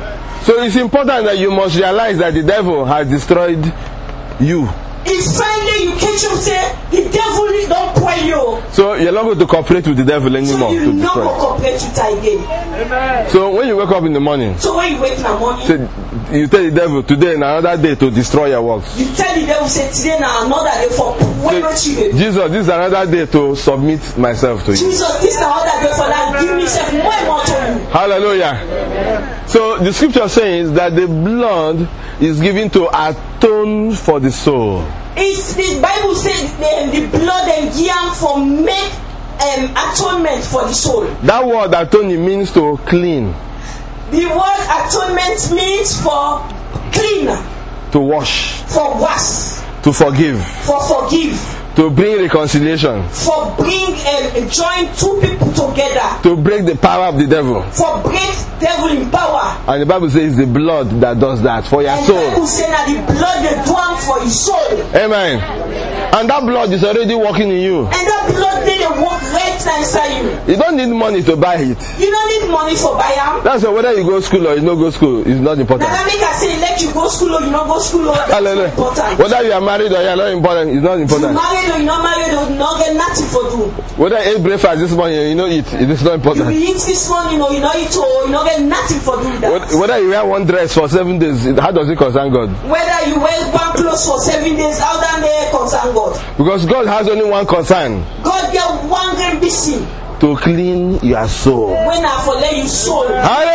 B: So it's important that you must realize that the devil has destroyed you.
D: If finally you catch him say the devil don't pray you.
B: So you're not going to cooperate with the devil
D: So
B: anymore
D: you
B: to
D: not
B: destroy.
D: go cooperate with her again.
B: So when you wake up in the morning,
D: So when you wake in the morning,
B: say, you tell the devil today is another day to destroy your works.
D: you tell the devil say today now another day for whatever
B: Say,
D: you do.
B: Jesus, this is another day to submit myself to you.
D: Jesus, this is another day for that. Give me self more and more to you.
B: Hallelujah. So the scripture says that the blood is given to atone for the soul.
D: It's the Bible says the, the blood and yam for make um, atonement for the soul.
B: That word atone means to clean,
D: The word atonement means for clean,
B: to wash,
D: for wash,
B: to forgive,
D: for forgive,
B: to bring reconciliation,
D: for bring and join two people together,
B: to break the power of the devil.
D: for break devil in power.
B: And the Bible says it's the blood that does that for your
D: And the Bible
B: soul.
D: say that the blood they do am for his soul.
B: Amen. And that blood is already working in you.
D: And that blood they dey work right now inside you.
B: You don't need money to buy it.
D: You don't need money for buy am.
B: That's why whether you go school or you no go school is not
D: Now
B: important.
D: that make I say let you go school or you not go school or that's not
B: Hallelujah.
D: important.
B: Whether you are married or you are not important is not
D: You
B: important.
D: married or you not married or you not get nothing for do.
B: Whether you ate breakfast this morning or you don't eat, it is not
D: You
B: important.
D: be eat this morning or you not eat or you not get nothing for do that.
B: Whether you wear one dress for seven days, it- how does it concern God?
D: Whether you wear one clothes for seven days, how that may concern God.
B: Because God has only one concern:
D: God get one great busy
B: to clean your soul.
D: when I for let you soul.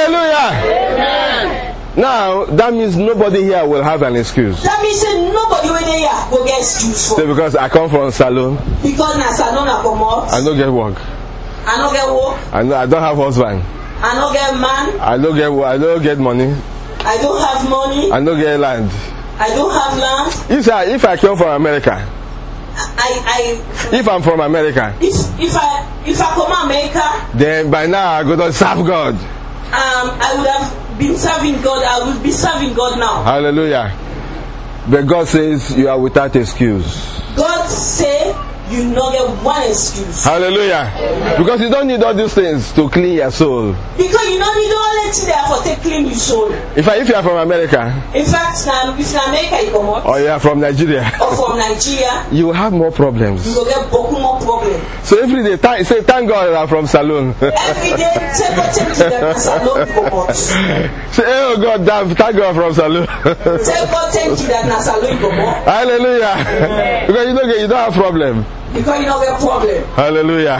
B: Hallelujah! Now, that means nobody here will have an excuse.
D: That means say nobody when they here will get excuse for.
B: Say, because I come from salon,
D: Because na salon I come out.
B: I don't get work.
D: I don't get work.
B: I, know, I don't have husband.
D: I don't get man.
B: I don't get wo- I don't get money.
D: I don't have money.
B: I don't get land.
D: I don't have land.
B: If I if I come from America,
D: I I
B: if I'm from America,
D: if if I if I come to America,
B: then by now I go to serve God.
D: um I would have been serving God. I will be serving God now.
B: Hallelujah. But God says you are without excuse.
D: God say you not get one excuse.
B: Hallelujah. Because you don't need all these things to clean your soul.
D: Because you don't need all that there for take clean your soul.
B: If I, if you are from America
D: In fact, now if in America you come out
B: or you are from Nigeria,
D: or from Nigeria,
B: you will have more problems.
D: you will get beaucoup more problem.
B: So every day, thank, say thank God I'm from salon.
D: Every day, take God take you that salon you come out.
B: Say, oh God, damn, thank God I'm from salon.
D: Take God take you that na salon you come out.
B: Hallelujah. Because you don't get, you don't have problem.
D: Because you don't get problem.
B: Hallelujah.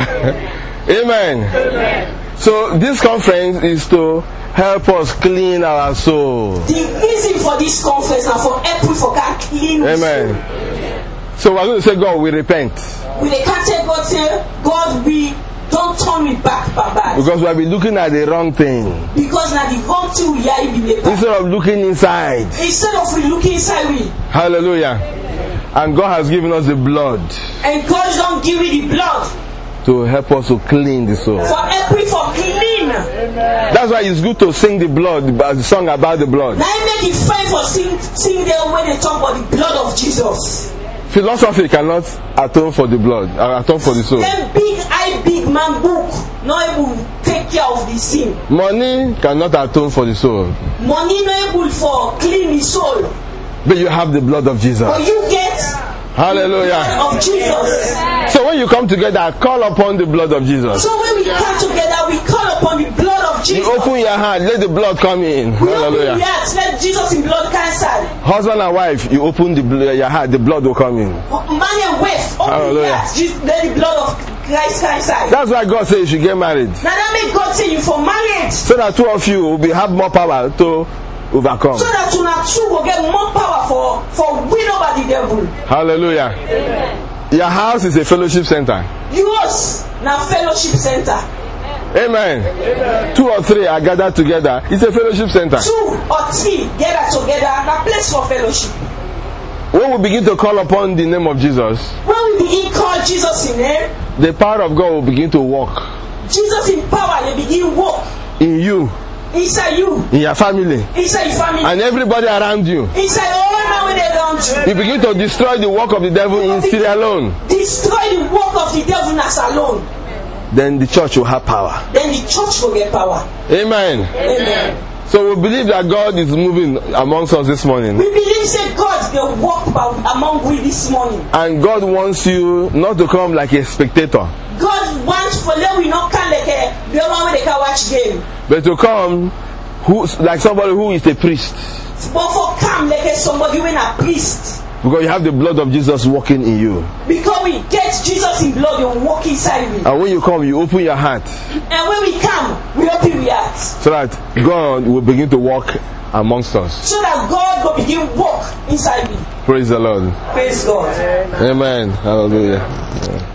B: Amen. Amen. So this conference is to help us clean our soul.
D: The reason for this conference and for April for God clean your
B: Amen.
D: soul.
B: So we're going to say, God, we repent.
D: We they can't tell God say, God we don't turn me back, Baba.
B: Because we have been looking at the wrong thing.
D: Because now the wrong thing we are in the back.
B: Instead of looking inside.
D: Instead of we looking inside we.
B: Hallelujah. And God has given us the blood
D: And God don't give you the blood
B: to help us to clean the soul.
D: for every for clean.
B: That's why it's good to sing the blood, the song about the blood.
D: Now it make it fine for sing sing there when they talk about the blood of Jesus.
B: Philosophy cannot atone for the blood, uh, atone for the soul.
D: Then big I big man book not able to take care of the sin.
B: Money cannot atone for the soul.
D: Money not able for clean the soul.
B: But you have the blood of Jesus.
D: But you get
B: Hallelujah.
D: blood of Jesus.
B: So when you come together, call upon the blood of Jesus.
D: So when we come together, we call upon the blood of
B: You
D: Jesus.
B: open your heart, let the blood come in.
D: We open the
B: Hallelujah.
D: heart, let Jesus in blood cancer.
B: Husband and wife, you open the bl- your heart, the blood will come in.
D: Man and wife, open the
B: Hallelujah.
D: heart, Jesus- let the blood of Christ cancer.
B: That's why God says you should get married.
D: Now that make God say you for marriage.
B: So that two of you will be, have more power to overcome.
D: So that you not two will get more power for, for win over the devil.
B: Hallelujah. Your house is a fellowship center.
D: Yours now fellowship center.
B: Amen. Amen. Two or three are gathered together. It's a fellowship center.
D: Two or three gather together, a place for fellowship.
B: When we begin to call upon the name of Jesus,
D: When we begin call Jesus in name,
B: the power of God will begin to work
D: Jesus in power, they begin walk
B: in you,
D: inside you,
B: in your family,
D: inside your family,
B: and everybody around you.
D: inside all now when they around you.
B: You begin to destroy the work of the devil in Syria alone.
D: Destroy the work of the devil as alone.
B: Then the church will have power.
D: Then the church will get power.
B: Amen.
D: Amen.
B: So we believe that God is moving amongst us this morning.
F: We believe say God will walk about among we this morning.
B: And God wants you not to come like a spectator.
F: God wants for let we not come like a the one where they can watch game.
B: But to come who like somebody who is a priest.
F: But for come like a somebody when a priest.
B: Because you have the blood of Jesus working in you.
F: Because we get Jesus in blood, you walk inside me.
B: And when you come, you open your heart.
F: And when we come, we open our heart.
B: So that God will begin to walk amongst us.
F: So that God will begin to walk inside me.
B: Praise the Lord.
F: Praise God.
B: Amen. Hallelujah. Yeah.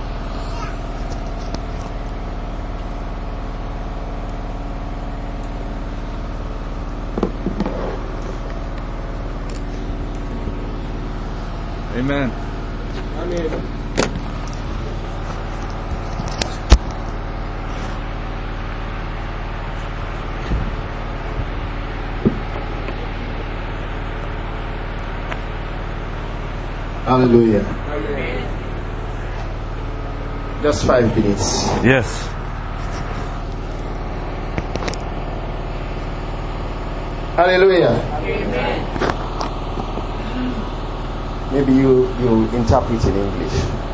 C: Amen.
E: Amen.
G: Hallelujah. Just five minutes.
B: Yes.
G: Hallelujah. Amen. Maybe you, you interpret in English.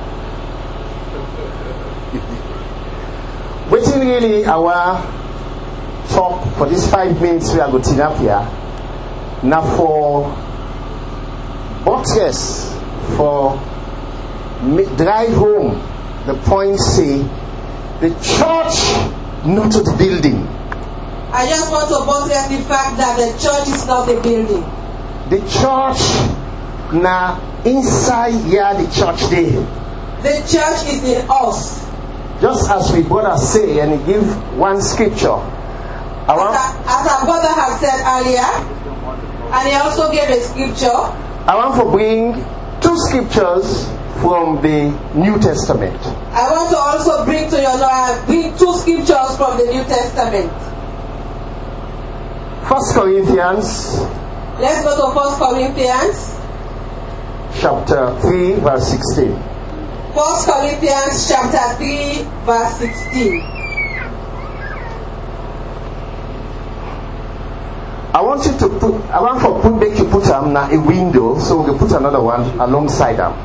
G: Waiting really our talk for these five minutes we are going to up here. Now for buttress for drive home the point say the church not the building.
H: I just want to buttress the fact that the church is not the building.
G: The church now inside here the church there.
H: The church is in us.
G: Just as we brother say and he give one scripture. I want,
H: as, our, as our brother has said earlier, and he also gave a scripture.
G: I want to bring two scriptures from the New Testament.
H: I want to also bring to your uh, bring two scriptures from the New Testament.
G: First Corinthians.
H: Let's go to First Corinthians.
G: Chapter three, verse sixteen.
H: First Corinthians chapter three, verse sixteen.
G: I want you to put. I want for put make you put um, now a window, so we can put another one alongside them.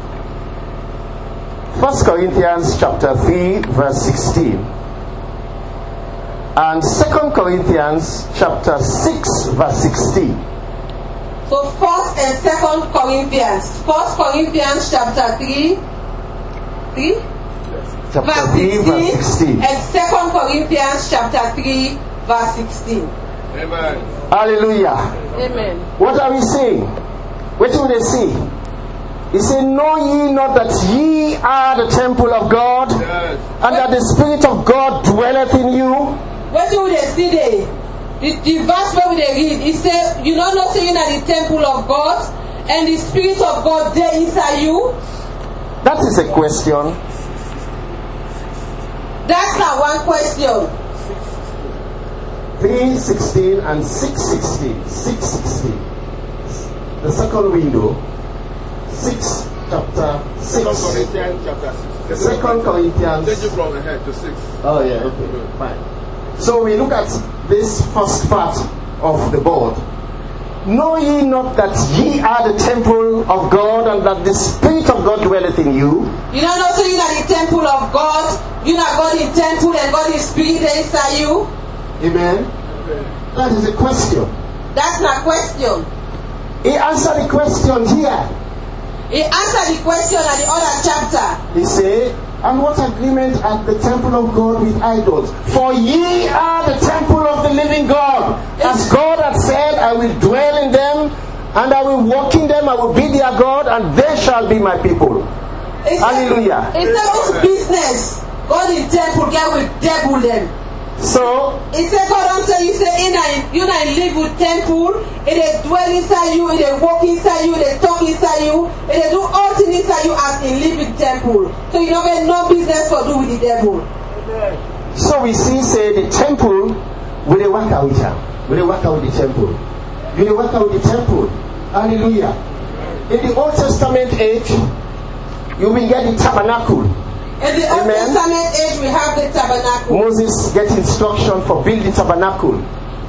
G: First Corinthians chapter three, verse sixteen, and Second Corinthians chapter six, verse sixteen.
H: So First and Second Corinthians, First Corinthians chapter three, three,
G: chapter
H: verse
G: three,
H: sixteen,
G: verse sixteen,
H: and Second Corinthians chapter three, verse sixteen.
C: Amen.
G: Hallelujah.
H: Amen.
G: What are we saying? What do they say? He said, "Know ye not that ye are the temple of God,
C: Yes.
G: and that the Spirit of God dwelleth in you?"
H: What do they see there? The, the verse where they read, it says, "You don't know saying that the temple of God, and the Spirit of God there inside you."
G: That is a question.
H: That's not one question.
G: three sixteen and six sixteen. six sixteen. The second window. six chapter six.
C: Second Corinthians chapter six.
G: Second Corinthians.
C: Take you from ahead to six.
G: Oh yeah, okay, fine. So we look at this first part of the board. Know ye not that ye are the temple of God, and that the Spirit of God dwelleth in you?
H: You don't know saying that the temple of God, you not God in temple and God is Spirit there inside you?
G: Amen. That is a question.
H: That's not question.
G: He answered the question here.
H: He answered the question at the other chapter.
G: He said, "And what agreement at the temple of God with idols? For ye are the temple of the living God. As God hath said, I will dwell in them, and I will walk in them, I will be their God, and they shall be my people."
H: It's
G: Hallelujah.
H: It's not his business. God in temple, God will devil them.
G: So,
H: He said, God don't say, you say, in a, you not live with temple, it they dwell inside you, it they walk inside you, it they talk inside you, it they do all things inside you as in living temple. So you don't get no business to do with the devil.
G: so we see, say, the temple, will they work out with him? Will they work out with the temple? Will they work out with the temple? Hallelujah. In the Old Testament age, you will get the tabernacle.
H: In the Old
G: Amen.
H: Testament age, we have the tabernacle.
G: Moses gets instruction for building tabernacle.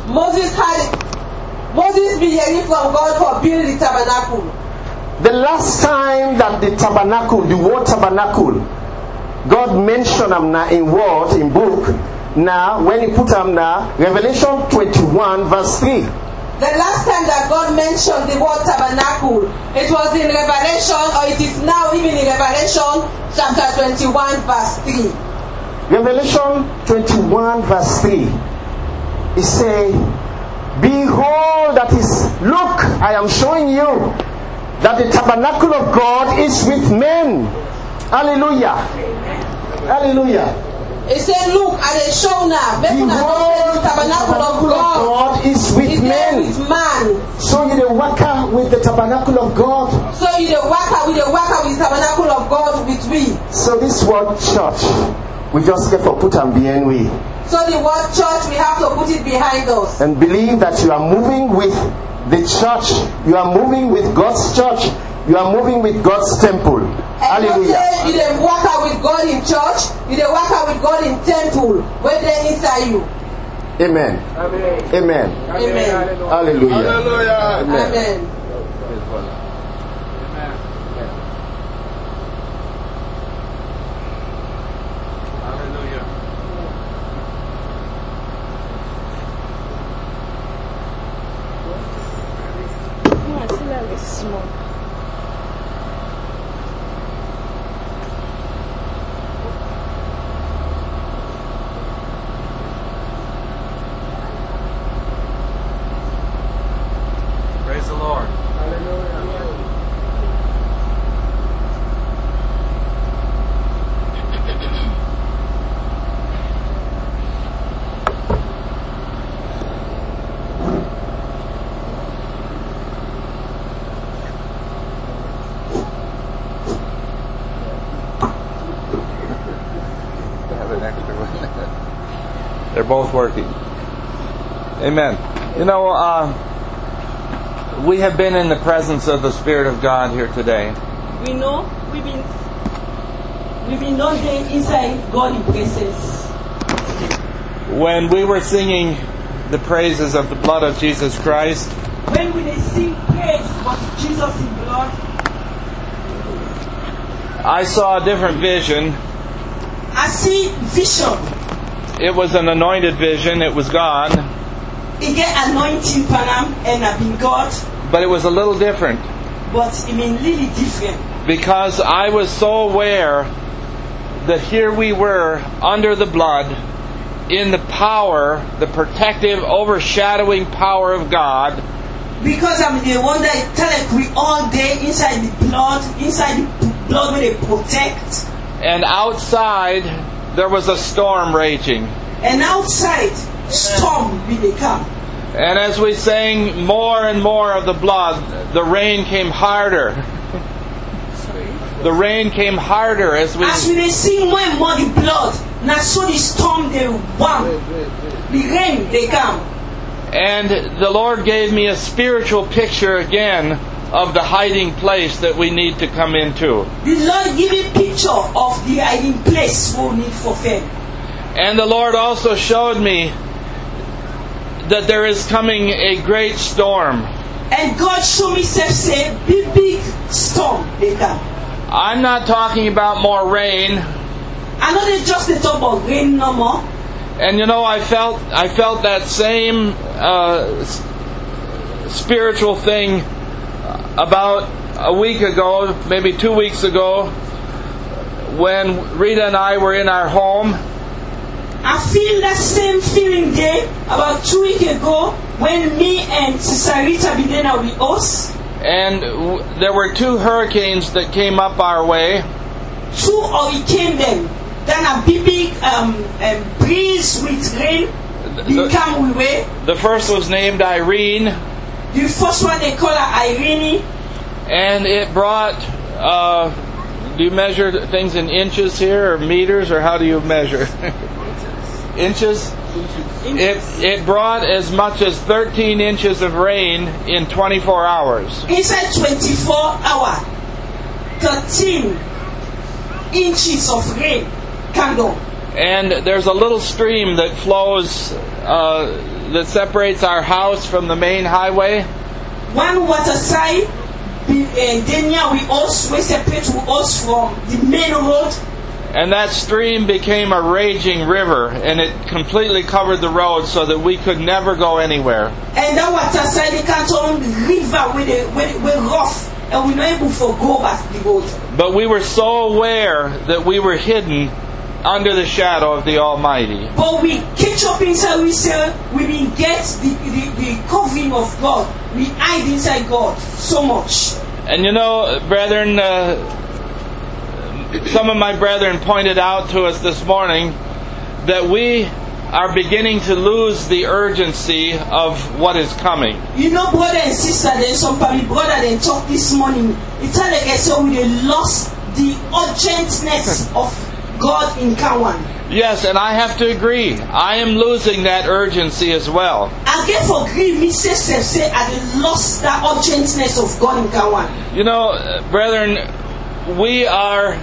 H: Moses had Moses been hearing from God for building the tabernacle.
G: The last time that the tabernacle, the word tabernacle, God mentioned them now in word, in book, now when he put them now, Revelation twenty-one verse three.
H: The last time that God mentioned the word tabernacle, it was in Revelation, or it is now even in Revelation chapter twenty-one verse three.
G: Revelation twenty-one verse three. It say, behold, that is, look, I am showing you that the tabernacle of God is with men. Hallelujah. Hallelujah.
H: It said, look, and they show now, make una know say the tabernacle of God
G: God is with
H: is there
G: men.
H: with man.
G: So you the worker with the tabernacle of God.
H: So you the worker with the worker with the tabernacle of God with we.
G: So this word church, we just get for put and behind we.
H: So the word church, we have to put it behind us.
G: And believe that you are moving with the church. You are moving with God's church. You are moving with God's temple.
H: And
G: Hallelujah.
H: say you the worker with God in church, you the worker with God in temple, where they inside you.
G: Amen.
C: Amen.
G: Amen.
H: Amen.
G: Hallelujah.
C: Hallelujah.
G: Amen.
H: Amen.
I: Praise the Lord. Have an extra one. They're both working. Amen. You know, uh, we have been in the presence of the Spirit of God here today.
F: We know we've been we've been done there inside God in places.
I: When we were singing the praises of the blood of Jesus Christ,
F: When we they sing praise but Jesus in blood,
I: I saw a different vision.
F: I see vision.
I: It was an anointed vision. It was God,
F: It get anointing panam and I been God,
I: but it was a little different
F: but it mean really different.
I: because I was so aware that here we were under the blood in the power, the protective, overshadowing power of God.
F: Because I'm the one that tell like we all day inside the blood, inside the blood where they protect.
I: And outside, there was a storm raging.
F: And outside, storm will they come.
I: And as we sang more and more of the blood, the rain came harder. The rain came harder as we...
F: As we they sing more and more the blood, now so the storm they wham, the rain they come.
I: And the Lord gave me a spiritual picture again of the hiding place that we need to come into.
F: The Lord give a picture of the hiding place we need for faith.
I: And the Lord also showed me that there is coming a great storm.
F: And God showed me self say big big storm they come.
I: I'm not talking about more rain.
F: I know they just they talk about rain no more.
I: And you know, I felt I felt that same uh, s- spiritual thing about a week ago, maybe two weeks ago, when Rita and I were in our home.
F: I feel that same feeling there about two weeks ago when me and Sister Rita began with us.
I: And w- there were two hurricanes that came up our way.
F: Two hurricanes then. Then a big, big um, um, breeze with rain
I: The-
F: become we way.
I: The first was named Irene,
F: The first one they call her Irene.
I: and it brought... Uh, do you measure things in inches here, or meters, or how do you measure? Inches? It, it brought as much as thirteen inches of rain in twenty-four hours.
F: Inside twenty-four hours, thirteen inches of rain come down.
I: And there's a little stream that flows uh, that separates our house from the main highway.
F: One waterside, be- uh, dey near we us, we separate we us from the main road.
I: And that stream became a raging river, and it completely covered the road so that we could never go anywhere.
F: And that waterside, they can turn river with the with, with rough, and we're not able to go back the road.
I: But we were so aware that we were hidden under the shadow of the Almighty.
F: But we catch up inside we say we will get the, the, the covering of God. We hide inside God so much.
I: And you know, brethren, uh, some of my brethren pointed out to us this morning that we are beginning to lose the urgency of what is coming.
F: You know, brother and sister, then some probably brother then talk this morning. It's how they get so we lost the urgentness of God in Kawan.
I: Yes, and I have to agree. I am losing that urgency as well.
F: I get for agree, me say, say, say, I lost that urgentness of God in Kawan.
I: You know, uh, brethren, we are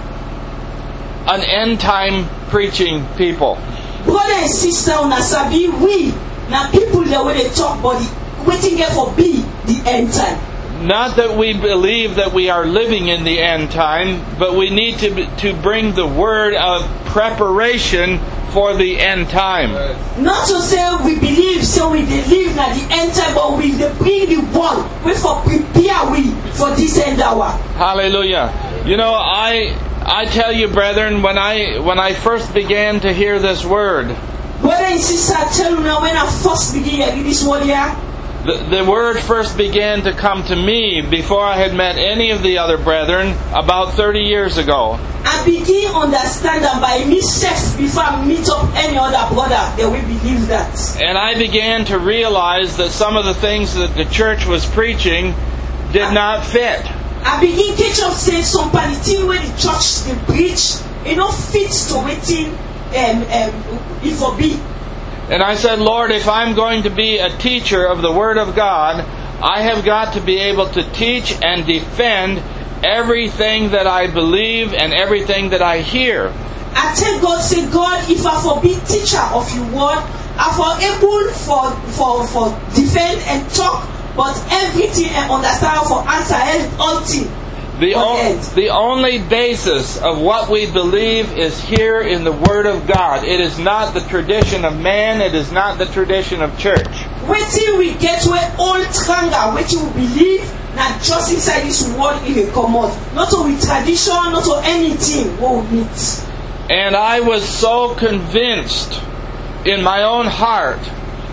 I: an end-time preaching people.
F: Brother and sister, on Asabi, we, now people that when they talk about the waiting here for be the end time.
I: Not that we believe that we are living in the end time, but we need to to bring the word of preparation for the end time.
F: Not to say we believe, so we believe at the end time, but we bring the one. We for prepare we for this end hour.
I: Hallelujah. You know, I I tell you, brethren, when I when I first began to hear this word,
F: brother and sister, I tell you now, when I first began to hear this word here,
I: the, the word first began to come to me before I had met any of the other brethren about thirty years ago.
F: I begin understand that by myself before I meet up any other brother that will believe that.
I: And I began to realize that some of the things that the church was preaching did not fit.
F: I begin catch up saying some thing where the church they preach, it don't fit to waiting um, um, it for be.
I: And I said, Lord, if I'm going to be a teacher of the Word of God, I have got to be able to teach and defend everything that I believe and everything that I hear.
F: I tell God, say, God, if I for be teacher of your word, I for able for for for defend and talk, but everything and understand for answer all things.
I: The, o- the only basis of what we believe is here in the Word of God. It is not the tradition of man. It is not the tradition of church.
F: Wait till we get where all tranga, wait till we believe, not just inside this world in a common. Not to with tradition, not to anything what we meet.
I: And I was so convinced in my own heart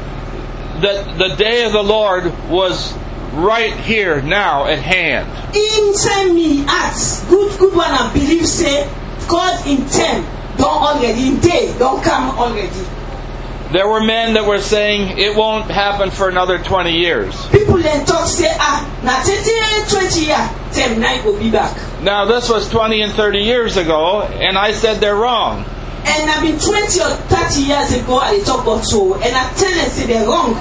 I: that the day of the Lord was right here now at hand.
F: Inside me ask good good one and believe say God intend don't already in day don't come already.
I: There were men that were saying it won't happen for another twenty years.
F: People then talk say ah now twenty years ten night will be back.
I: Now this was twenty and thirty years ago, and I said they're wrong.
F: And I've been twenty or thirty years ago I talk about so, and I tell them say they're wrong.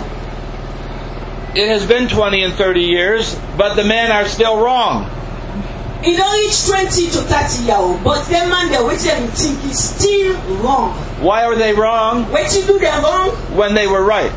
I: It has been twenty and thirty years, but the men are still wrong.
F: It don't reach twenty to thirty years, but the man that wait and think is still wrong.
I: Why are they wrong?
F: Wait to do them wrong?
I: When they were right.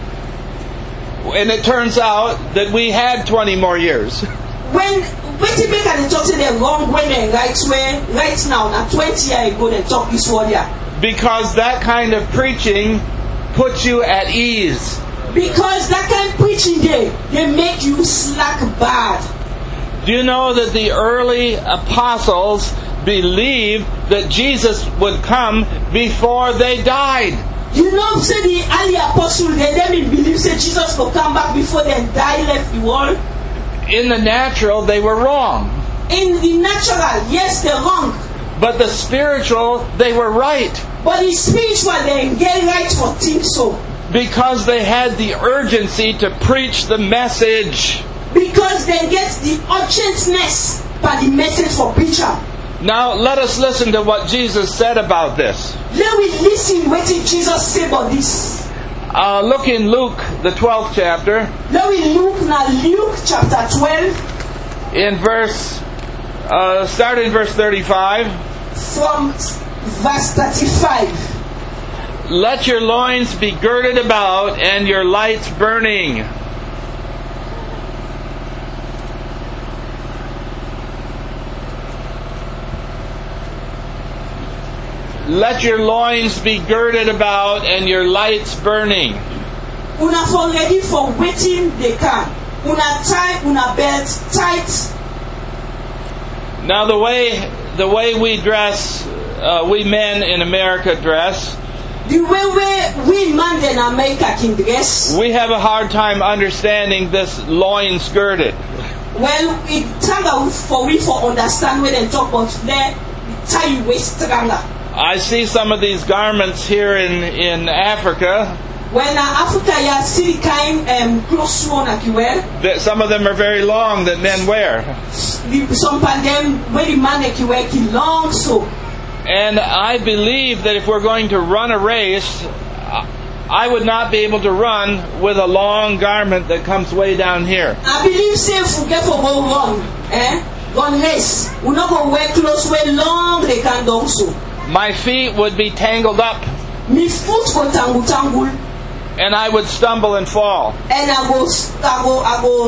I: And it turns out that we had twenty more years.
F: When wait to make and talk say they're wrong when they're right way, right now, now twenty years ago they talk this word here.
I: Because that kind of preaching puts you at ease.
F: Because that kind of preaching they they make you slack bad.
I: Do you know that the early apostles believed that Jesus would come before they died?
F: You know, say the early apostles they didn't believe say Jesus will come back before they die left the world.
I: In the natural, they were wrong.
F: In the natural, yes, they're wrong.
I: But the spiritual, they were right.
F: But the spiritual, they get right for things so.
I: Because they had the urgency to preach the message.
F: Because they get the urgentness by the message for preacher.
I: Now let us listen to what Jesus said about this.
F: Let we listen what did Jesus say about this.
I: Uh, look in Luke, the twelfth chapter.
F: Let we look now Luke chapter twelve.
I: In verse, uh, start in verse thirty-five.
F: From verse thirty-five.
I: Let your loins be girded about and your lights burning. Let your loins be girded about and your lights burning.
F: Una for ready for waiting they come. Una tie una belt tight.
I: Now the way the way we dress, uh, we men in America dress,
F: The way we, we man in America can dress.
I: we have a hard time understanding this loins girded.
F: Well, it tanga for we for understand when they talk about there tie waist tanga.
I: I see some of these garments here in, in Africa.
F: When uh, Africa ya see kind um close one like you wear.
I: That some of them are very long that men wear.
F: The- Some of them very man like you wear ki long so.
I: And I believe that if we're going to run a race, I would not be able to run with a long garment that comes way down here.
F: I believe say if we get for go run, eh? Run race. We not go wear clothes way long they can do so.
I: My feet would be tangled up
F: Me foot go tangle tangle
I: and I would stumble and fall.
F: and I go I go I go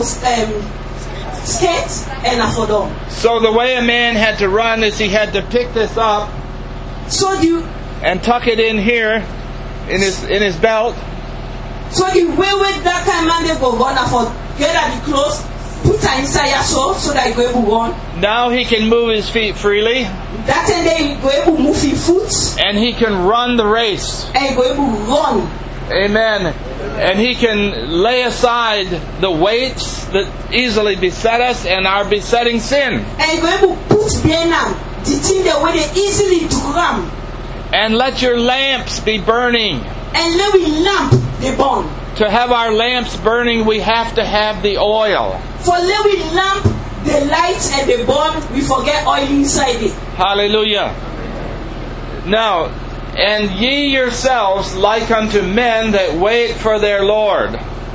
F: um skate and I fall down.
I: So the way a man had to run is he had to pick this up
F: So the
I: and tuck it in here in his in his belt.
F: so the way with that kind man they go run I for get at the clothes, put her inside your so so that he go able run.
I: Now he can move his feet freely
F: That time they go able move his foot
I: and he can run the race.
F: and he go able run.
I: Amen. And he can lay aside the weights that easily beset us and our besetting sin.
F: And he go able put behind them the thing that way they easily drum
I: And let your lamps be burning.
F: and let we lamp the burn.
I: To have our lamps burning, we have to have the oil.
F: For let we lamp the light and the burn, we forget oil inside it.
I: Hallelujah. Now, and ye yourselves like unto men that wait for their Lord.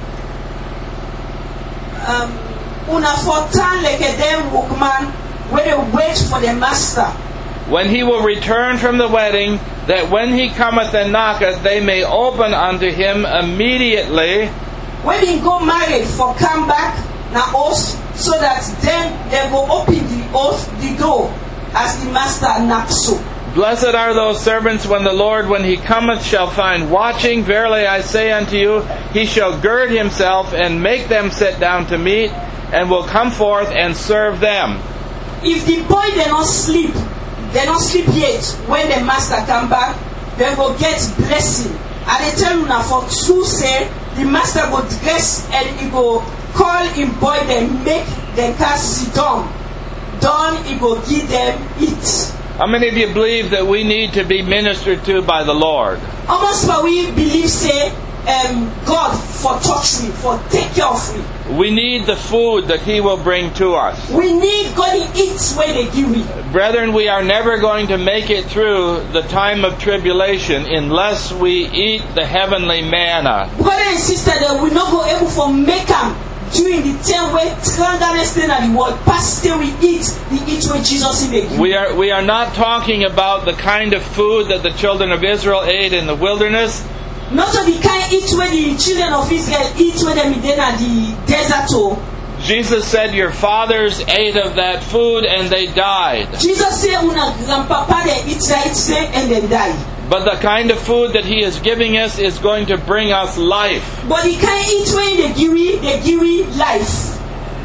F: Um, una fortan like a damn workman where they wait for the master.
I: When he will return from the wedding, that when he cometh and knocketh, they may open unto him immediately.
F: When he go married for come back now us so that then they will open the oath the door as the master knocks so.
I: Blessed are those servants when the Lord, when he cometh, shall find watching. Verily I say unto you, he shall gird himself and make them sit down to meat, and will come forth and serve them.
F: If the boy they not sleep, they not sleep yet. When the master come back, they will get blessing. And they tell you now for true say the master will dress and he will call him boy then make them cast sit down. Done he will give them eat.
I: How many of you believe that we need to be ministered to by the Lord?
F: Almost but we believe say um, God for touch me, for take care of me.
I: We need the food that he will bring to us.
F: We need God to eat when they give me.
I: Brethren, we are never going to make it through the time of tribulation unless we eat the heavenly manna.
F: Brother and sister, that we not go able for make them during the time where tenderness in the world, past day we eat, we eat when Jesus in the give.
I: We are we are not talking about the kind of food that the children of Israel ate in the wilderness.
F: Not so the kind eat when the children of Israel eat when them in the desert. Oh.
I: Jesus said, your fathers ate of that food and they died.
F: Jesus said, una grandpapa they eat that and then die.
I: But the kind of food that he is giving us is going to bring us life.
F: But the kind eat when they give they give life.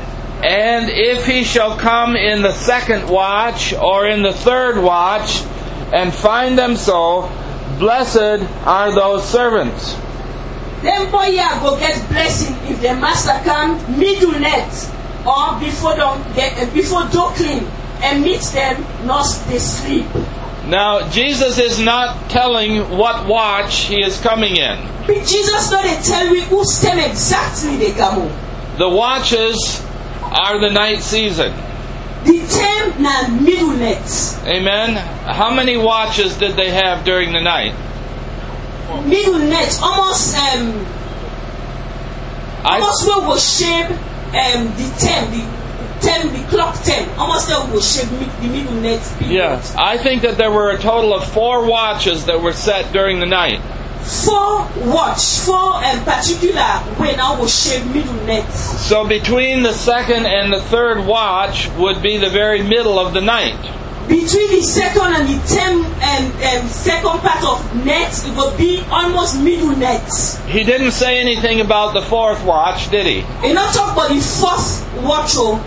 I: And if he shall come in the second watch or in the third watch and find them so, blessed are those servants.
F: Them boy here go get blessing if the master come middle net or before the, the before door clean and meet them not they sleep.
I: Now Jesus is not telling what watch he is coming in.
F: But Jesus not they tell me whose time exactly they come on.
I: The watches are the night season.
F: The time na middle net.
I: Amen. How many watches did they have during the night?
F: Middle net, almost um,
I: I,
F: almost where will shape um the time, the time, the clock time. Almost where will shape the middle net period.
I: yeah, I think that there were a total of four watches that were set during the night.
F: four watch, four in particular when I will shave middle net.
I: So between the second and the third watch would be the very middle of the night.
F: Between the second and the ten and, and second part of net, it will be almost middle net.
I: He didn't say anything about the fourth watch, did he?
F: He not talk about the fourth watch. Oh.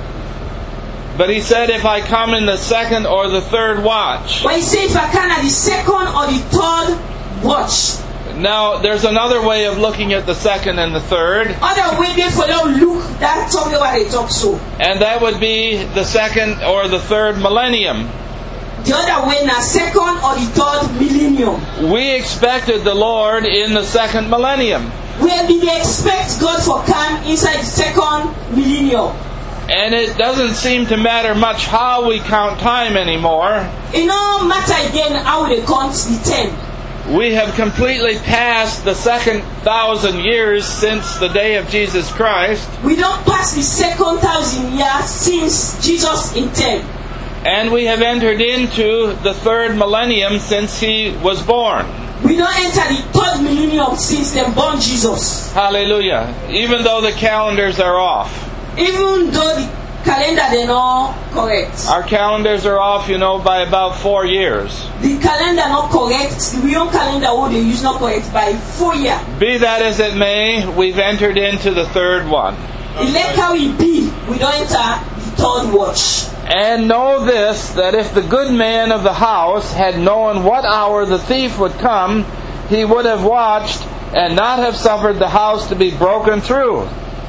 I: But he said, if I come in the second or the third watch.
F: When he said if I come at the second or the third watch.
I: Now, there's another way of looking at the second and the third.
F: Other way they follow look that talk about they talk so.
I: And that would be the second or the third millennium.
F: The other way now second or the third millennium.
I: We expected the Lord in the second millennium.
F: Where did they expect God for come inside the second millennium?
I: And it doesn't seem to matter much how we count time anymore.
F: It no matter again how they count the ten.
I: We have completely passed the second thousand years since the day of Jesus Christ.
F: We don't pass the second thousand years since Jesus in ten.
I: And we have entered into the third millennium since He was born.
F: We don't enter the third millennium since they born Jesus.
I: Hallelujah. Even though the calendars are off.
F: Even though the calendar they're not correct.
I: Our calendars are off, you know, by about four years.
F: The calendar not correct. The real calendar what they use not correct by four years.
I: Be that as it may, we've entered into the third one.
F: Elect how it be, we don't enter the third watch.
I: And know this, that if the good man of the house had known what hour the thief would come, he would have watched and not have suffered the house to be broken through.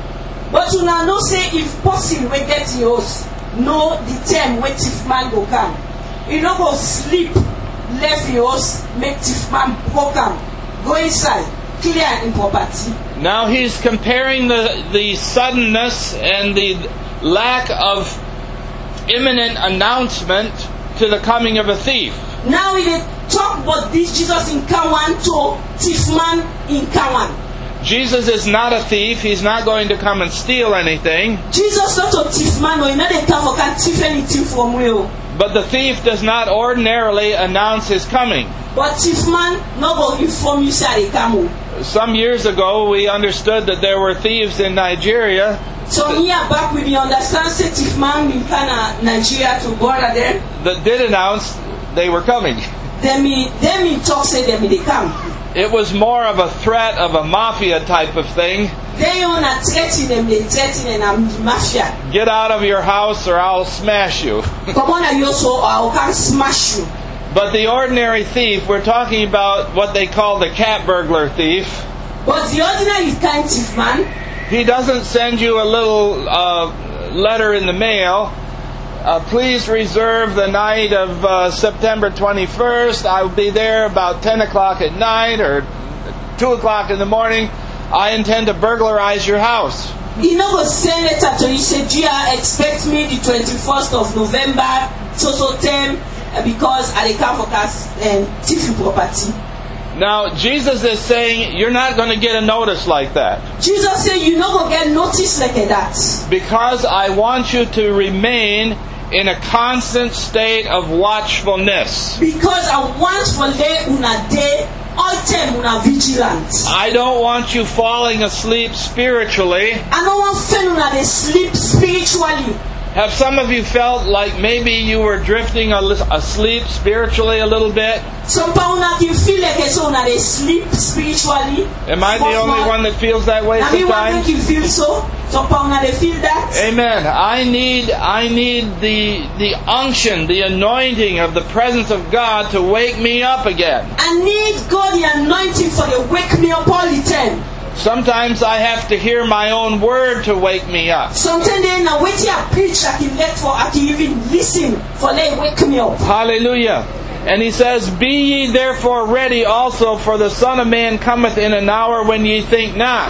F: But you now know say if person will get in house, know the time when thief man go come. You don't go sleep, left your house, make thief man broke am. Go inside, clear in property.
I: Now he's comparing the, the suddenness and the lack of imminent announcement to the coming of a thief.
F: Now we talk about this Jesus in Kawan to thief man in Kawan.
I: Jesus is not a thief. He's not going to come and steal anything.
F: Jesus not a thief man, no, he not a come for can thief anything from you.
I: But the thief does not ordinarily announce his coming.
F: But thief man no go inform you say they come.
I: Some years ago, we understood that there were thieves in Nigeria.
F: Some year back, we didn't understand say thief man in Nigeria to border there.
I: That did announce they were coming.
F: Them me, them me talk say them they come.
I: It was more of a threat of a mafia type of thing.
F: They on a threatening them, they threatening them the mafia.
I: Get out of your house or I'll smash you.
F: Come on, you so I can smash you.
I: But the ordinary thief, we're talking about what they call the cat burglar thief.
F: But the ordinary kind thief man,
I: he doesn't send you a little uh, letter in the mail. Uh, please reserve the night of uh, September twenty-first. I'll be there about ten o'clock at night or two o'clock in the morning. I intend to burglarize your house.
F: You know what send letter to you say, Gia, expect me the twenty-first of November, so so ten, because I come for cast and thief property.
I: Now, Jesus is saying, you're not going to get a notice like that.
F: Jesus said, you're not going to get notice like that.
I: Because I want you to remain in a constant state of watchfulness.
F: Because I want for day una day, all time una vigilant.
I: I don't want you falling asleep spiritually.
F: I don't wantfen una they sleep spiritually.
I: Have some of you felt like maybe you were drifting asleep spiritually a little bit?
F: Some people feel like they sleep spiritually.
I: Am I the only one that feels that way sometimes?
F: You feel so? Some people they feel that.
I: Amen. I need, I need the the unction, the anointing of the presence of God to wake me up again.
F: I need God the anointing for to wake me up all the time.
I: Sometimes I have to hear my own word to wake me up.
F: Sometimes then I wait I preach, I can let for, I can even listen for they wake me up.
I: Hallelujah. And he says, be ye therefore ready also, for the Son of Man cometh in an hour when ye think not.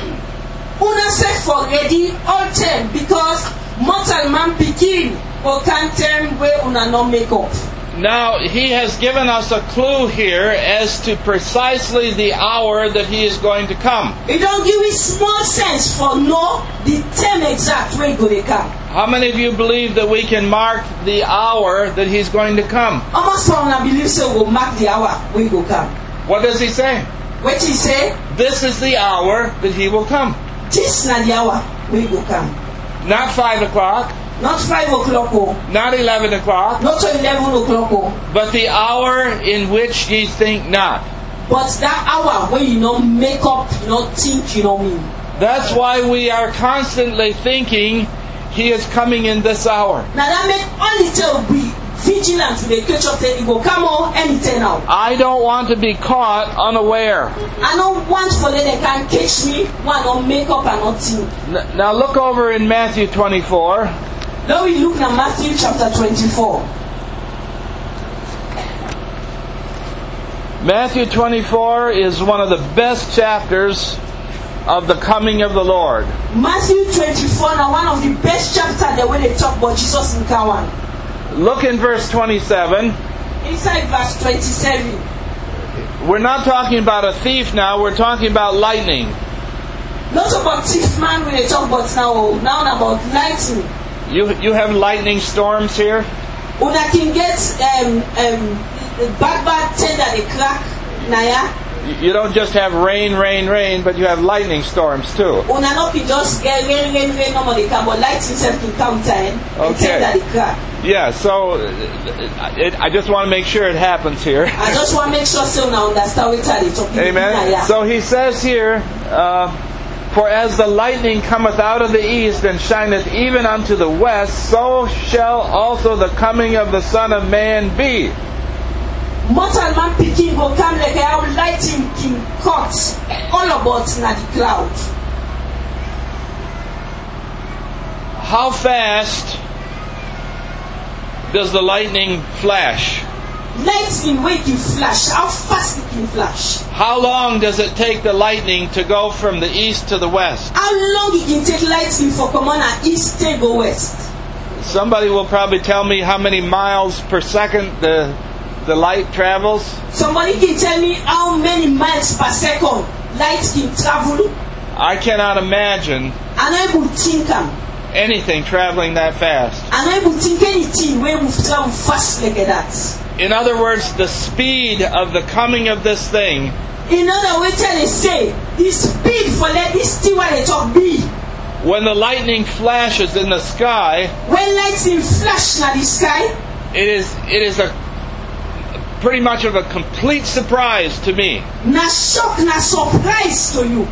F: Una say for ready all time, because mortal man begin or can time where una no make up.
I: Now, he has given us a clue here as to precisely the hour that he is going to come.
F: It don't give me small sense for no the time exact way go to come.
I: How many of you believe that we can mark the hour that he's going to come?
F: Almost some believe so will mark the hour we go come.
I: What does he say?
F: Wetin he say?
I: This is the hour that he will come.
F: This na the hour wey he go come.
I: Not five o'clock,
F: Not five o'clock o,
I: not eleven o'clock,
F: not eleven o'clock o,
I: but the hour in which ye think not.
F: but that hour wey you no make up, you no think, you no mean.
I: That's why we are constantly thinking he is coming in this hour.
F: Na that make all the time we vigilant to the catch up say he go come on anytime now.
I: I don't want to be caught unaware.
F: I no want for them they can catch me when I no make up and not think.
I: N- Now look over in Matthew twenty-four.
F: Now we look at Matthew chapter twenty-four.
I: Matthew twenty-four is one of the best chapters of the coming of the Lord.
F: Matthew twenty-four now one of the best chapters that when they talk about Jesus in Kawan.
I: Look in verse twenty-seven.
F: Inside verse twenty-seven.
I: We're not talking about a thief now, we're talking about lightning.
F: Not about thief man when they talk about now, now about lightning.
I: You you have lightning storms here?
F: Una can get um, um, bad bad tender they crack naya.
I: You don't just have rain, rain, rain, but you have lightning storms too.
F: Una no can just get rain, rain, rain, no more they can, but lightning self can come time and
I: Okay.
F: tender they crack.
I: Yeah, so uh, it, I just want to make sure it happens here.
F: I just want to make sure so now understand what they talking
I: Amen.
F: naya.
I: So he says here, uh, for as the lightning cometh out of the east and shineth even unto the west, so shall also the coming of the Son of Man be.
F: Mortal man picking go come like how lightning can cut all about na the cloud.
I: How fast does the lightning flash?
F: Lightning wey can flash, how fast it can flash.
I: How long does it take the lightning to go from the east to the west?
F: How long it can take lightning for come on and east take go west?
I: Somebody will probably tell me how many miles per second the the light travels.
F: Somebody can tell me how many miles per second light can travel.
I: I cannot imagine
F: I no able think am.
I: anything traveling that fast.
F: I no able think anything wey will travel fast like that.
I: In other words, the speed of the coming of this thing
F: In other words, tell they say the speed for let this thing what they talk be.
I: when the lightning flashes in the sky,
F: When lightning flash na the sky,
I: it is it is a pretty much of a complete surprise to me.
F: na shock, na surprise to you.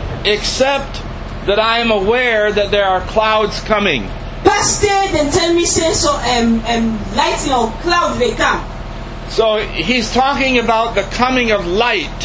I: Except that I am aware that there are clouds coming.
F: Pastor then tell me say so um um lightning or cloud they come.
I: So he's talking about the coming of light.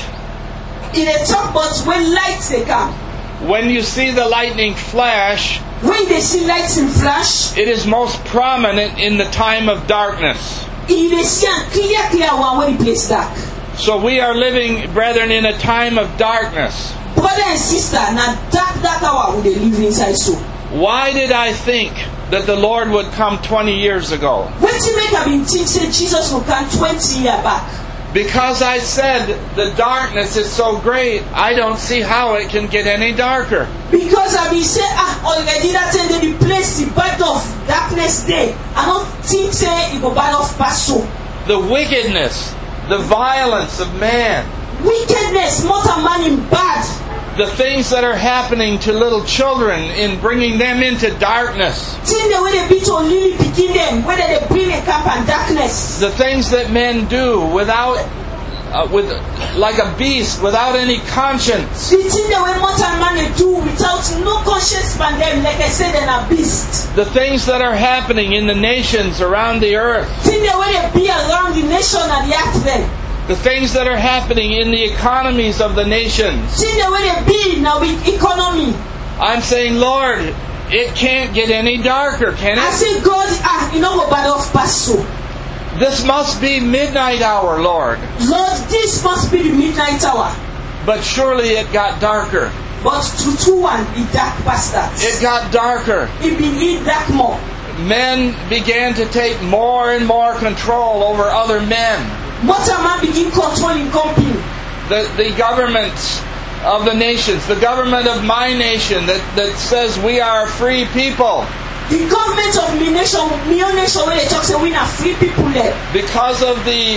F: In a talk about when lights they come.
I: When you see the lightning flash,
F: When they see lightning flash,
I: it is most prominent in the time of darkness.
F: if they see a clear clear one when the place dark.
I: So we are living, brethren, in a time of darkness.
F: Brother and sister, na dark dark hour we dey live inside so.
I: Why did I think that the Lord would come twenty years ago?
F: Wetin make I been think say Jesus will come twenty years back?
I: Because I said the darkness is so great, I don't see how it can get any darker.
F: Because I been say ah already that time dey the place the bad of darkness day. I don't think say it go bad off pass so.
I: The wickedness, the violence of man,
F: Wickedness, mortal man in bad.
I: the things that are happening to little children in bringing them into darkness,
F: Thing the way they beat on lily pikin them, whether they bring a camp and darkness.
I: the things that men do without, uh, with like a beast, without any conscience.
F: The thing the way mortal man they do without no conscience from them, like I said, they're a beast.
I: The things that are happening in the nations around the earth.
F: Thing the way they be around the nation and the act them.
I: The things that are happening in the economies of the nations.
F: Thing the way they be now with economy.
I: I'm saying, Lord, it can't get any darker, can
F: I
I: it?
F: say God, ah, you know go bad off pass so.
I: This must be midnight hour, Lord.
F: Lord, this must be the midnight hour.
I: But surely it got darker.
F: But to two one, it dark past that.
I: It got darker.
F: It be it dark more.
I: Men began to take more and more control over other men.
F: Mortal man begin controlling company.
I: The, the governments of the nations, the government of my nation that, that says we are a free people.
F: The government of my nation, my own nation, where they talk say we are free people there.
I: Because of the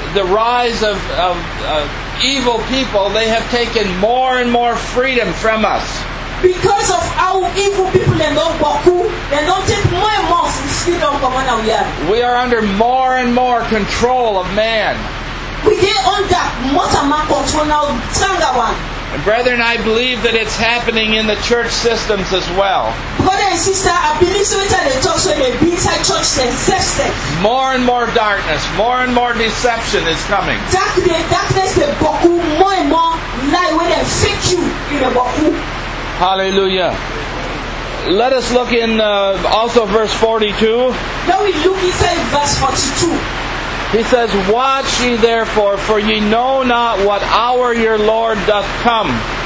I: the rise of, of, of evil people, they have taken more and more freedom from us.
F: Because of how evil people they don't boku, they don't take more and more freedom from one another.
I: We are under more and more control of man.
F: We get under more and more control now. Stronger one.
I: And brethren, I believe that it's happening in the church systems as well.
F: Brother and sister, I believe so that they talk so they be inside church and sex.
I: More and more darkness, more and more deception is coming.
F: Darkness, darkness, they boku more and more lie when they fake you in the boku.
I: Hallelujah. Let us look in uh, also verse forty-two.
F: Now we look inside verse forty-two.
I: He says, "Watch ye therefore, for ye know not what hour your Lord doth come."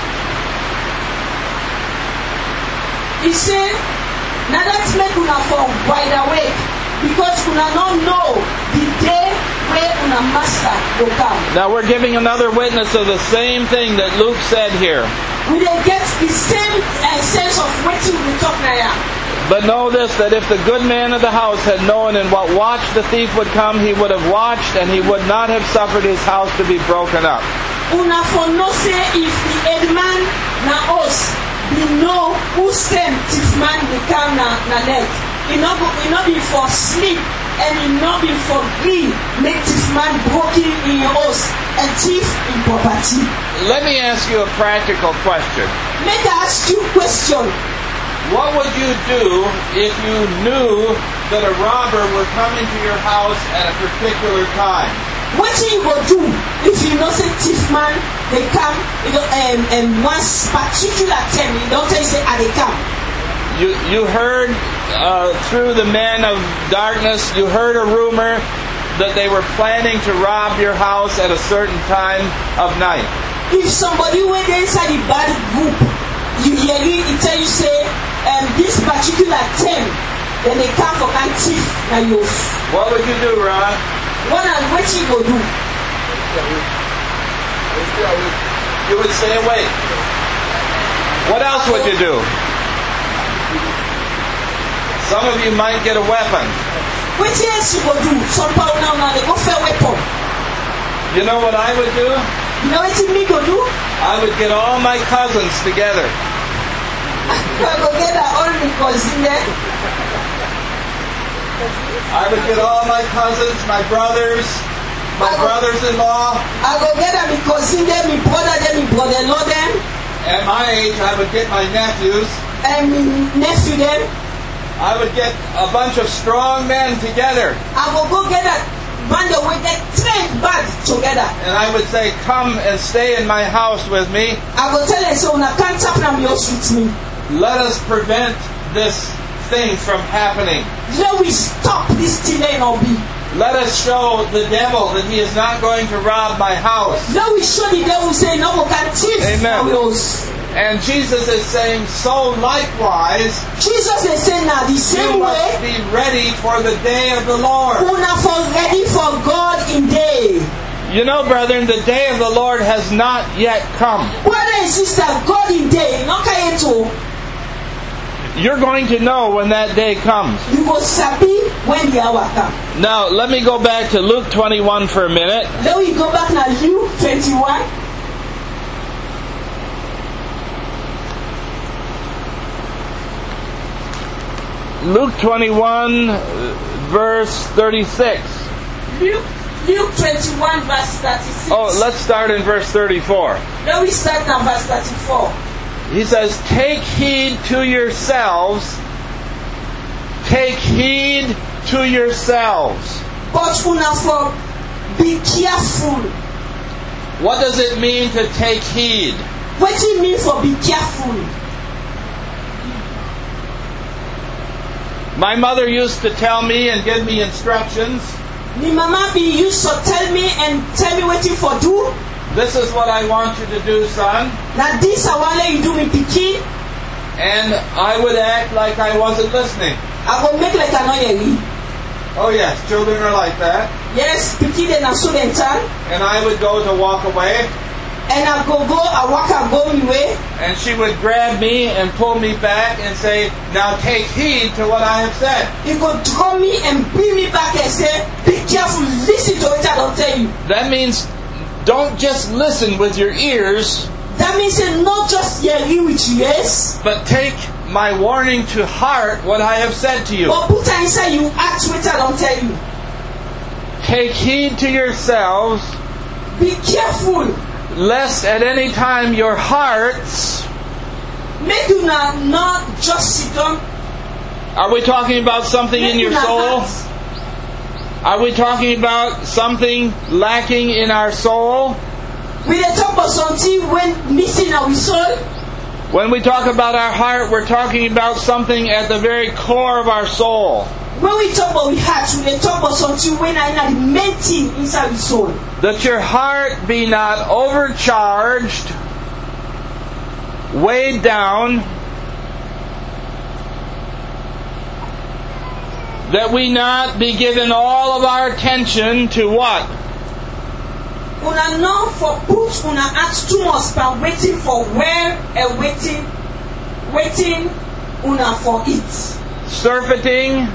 F: He said, "Now let's make una for wide awake, because una not know the day where una master will come."
I: Now we're giving another witness of the same thing that Luke said here.
F: We dey get the same uh, sense of waiting we talk now.
I: But know this, that if the good man of the house had known in what watch the thief would come, he would have watched, and he would not have suffered his house to be broken up.
F: Una for no say if the head man na us, we know whose time thief man will come na na net. It not it not be for sleep, and it not be for greed. Make thief man broken in your house and thief in property.
I: Let me ask you a practical question.
F: Make I ask you a question.
I: What would you do if you knew that a robber would come into your house at a particular time?
F: What you go do if you know say thief man they come you know and um, and one particular time you don't tell you say ah they come.
I: You you heard uh, through the men of darkness, you heard a rumor that they were planning to rob your house at a certain time of night.
F: If somebody went inside the bad group, you hear it, it tell you say um, this particular time, then they come for can thief na you.
I: What would you do, Ron?
F: What and what you go do?
I: You would stay awake. What else would you do? Some of you might get a weapon.
F: What else you go do? Some people now now they go for a weapon.
I: You know what I would do?
F: You know what me go do?
I: I would get all my cousins together.
F: I go get all my cousins there.
I: I would get all my cousins, my brothers, my
F: I go,
I: brothers-in-law.
F: I go get my cousin there, my brother there, my brother-in-law them.
I: At my age, I would get my nephews.
F: And my nephew them.
I: I would get a bunch of strong men together.
F: I will go get a band of we get trained band together.
I: And I would say, come and stay in my house with me.
F: I will tell them, so una can't tap on your with me.
I: Let us prevent this thing from happening.
F: Let we stop this delay or be.
I: Let us show the devil that he is not going to rob my house.
F: Let we show the devil say no one can thief.
I: Amen.
F: Amen.
I: And Jesus is saying, so likewise,
F: Jesus is saying now the same
I: you
F: way.
I: must be ready for the day of the Lord.
F: Una for ready for God in day.
I: You know, brethren, the day of the Lord has not yet come.
F: Brother and sister, God in day, not to.
I: You're going to know when that day comes.
F: You will sabi when the hour comes.
I: Now, let me go back to Luke twenty-one for a minute.
F: Let me go back now Luke twenty-one.
I: Luke twenty-one, verse thirty-six.
F: Luke, Luke twenty-one, verse thirty-six.
I: Oh, let's start in verse thirty-four.
F: Let me start now verse thirty-four.
I: He says, take heed to yourselves. Take heed to yourselves.
F: But una for be careful.
I: What does it mean to take heed?
F: What do you mean for be careful?
I: My mother used to tell me and give me instructions.
F: My mama be used to tell me and tell me what you for do.
I: This is what I want you to do, son.
F: Now this I want you do me pikin.
I: And I would act like I wasn't listening.
F: I will make like I know you.
I: Oh yes, children are like that.
F: Yes, pikin they na so dem turn.
I: And I would go to walk away.
F: And I go go, I walk I go my way.
I: And she would grab me and pull me back and say, now take heed to what I have said.
F: He go draw me and bring me back and say, be careful, listen to what I don't tell you. you.
I: That means don't just listen with your ears,
F: That means say not just hearing with your ears,
I: but take my warning to heart what I have said to you.
F: but put am inside you act wetin I don tell you.
I: Take heed to yourselves,
F: Be careful.
I: lest at any time your hearts...
F: Make una not just sit down.
I: Are we talking about something in your
F: Make una
I: soul?
F: heart.
I: Are we talking about something lacking in our soul?
F: We dey talk about something when missing our soul.
I: When we talk about our heart, we're talking about something at the very core of our soul.
F: When we talk about we heart, we dey talk about something when I na the main thing inside the soul.
I: That your heart be not overcharged, weighed down, that we not be given all of our attention to what?
F: Una no for put una heart too much by waiting for where and waiting, waiting una for it.
I: Surfeiting.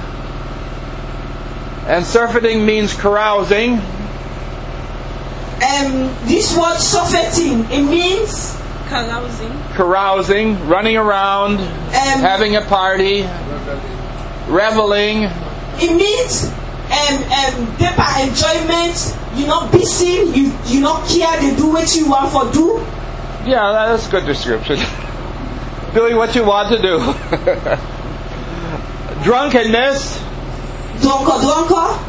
I: And surfeiting means carousing.
F: Um, this word surfeiting, it means
H: Carousing.
I: Carousing, running around,
F: um,
I: having a party, reveling.
F: it means um, um, deeper enjoyment. You not busy, you you not care. They do what you want for do.
I: Yeah, that's a good description. Doing what you want to do. Drunkenness
F: Drunker, drunker,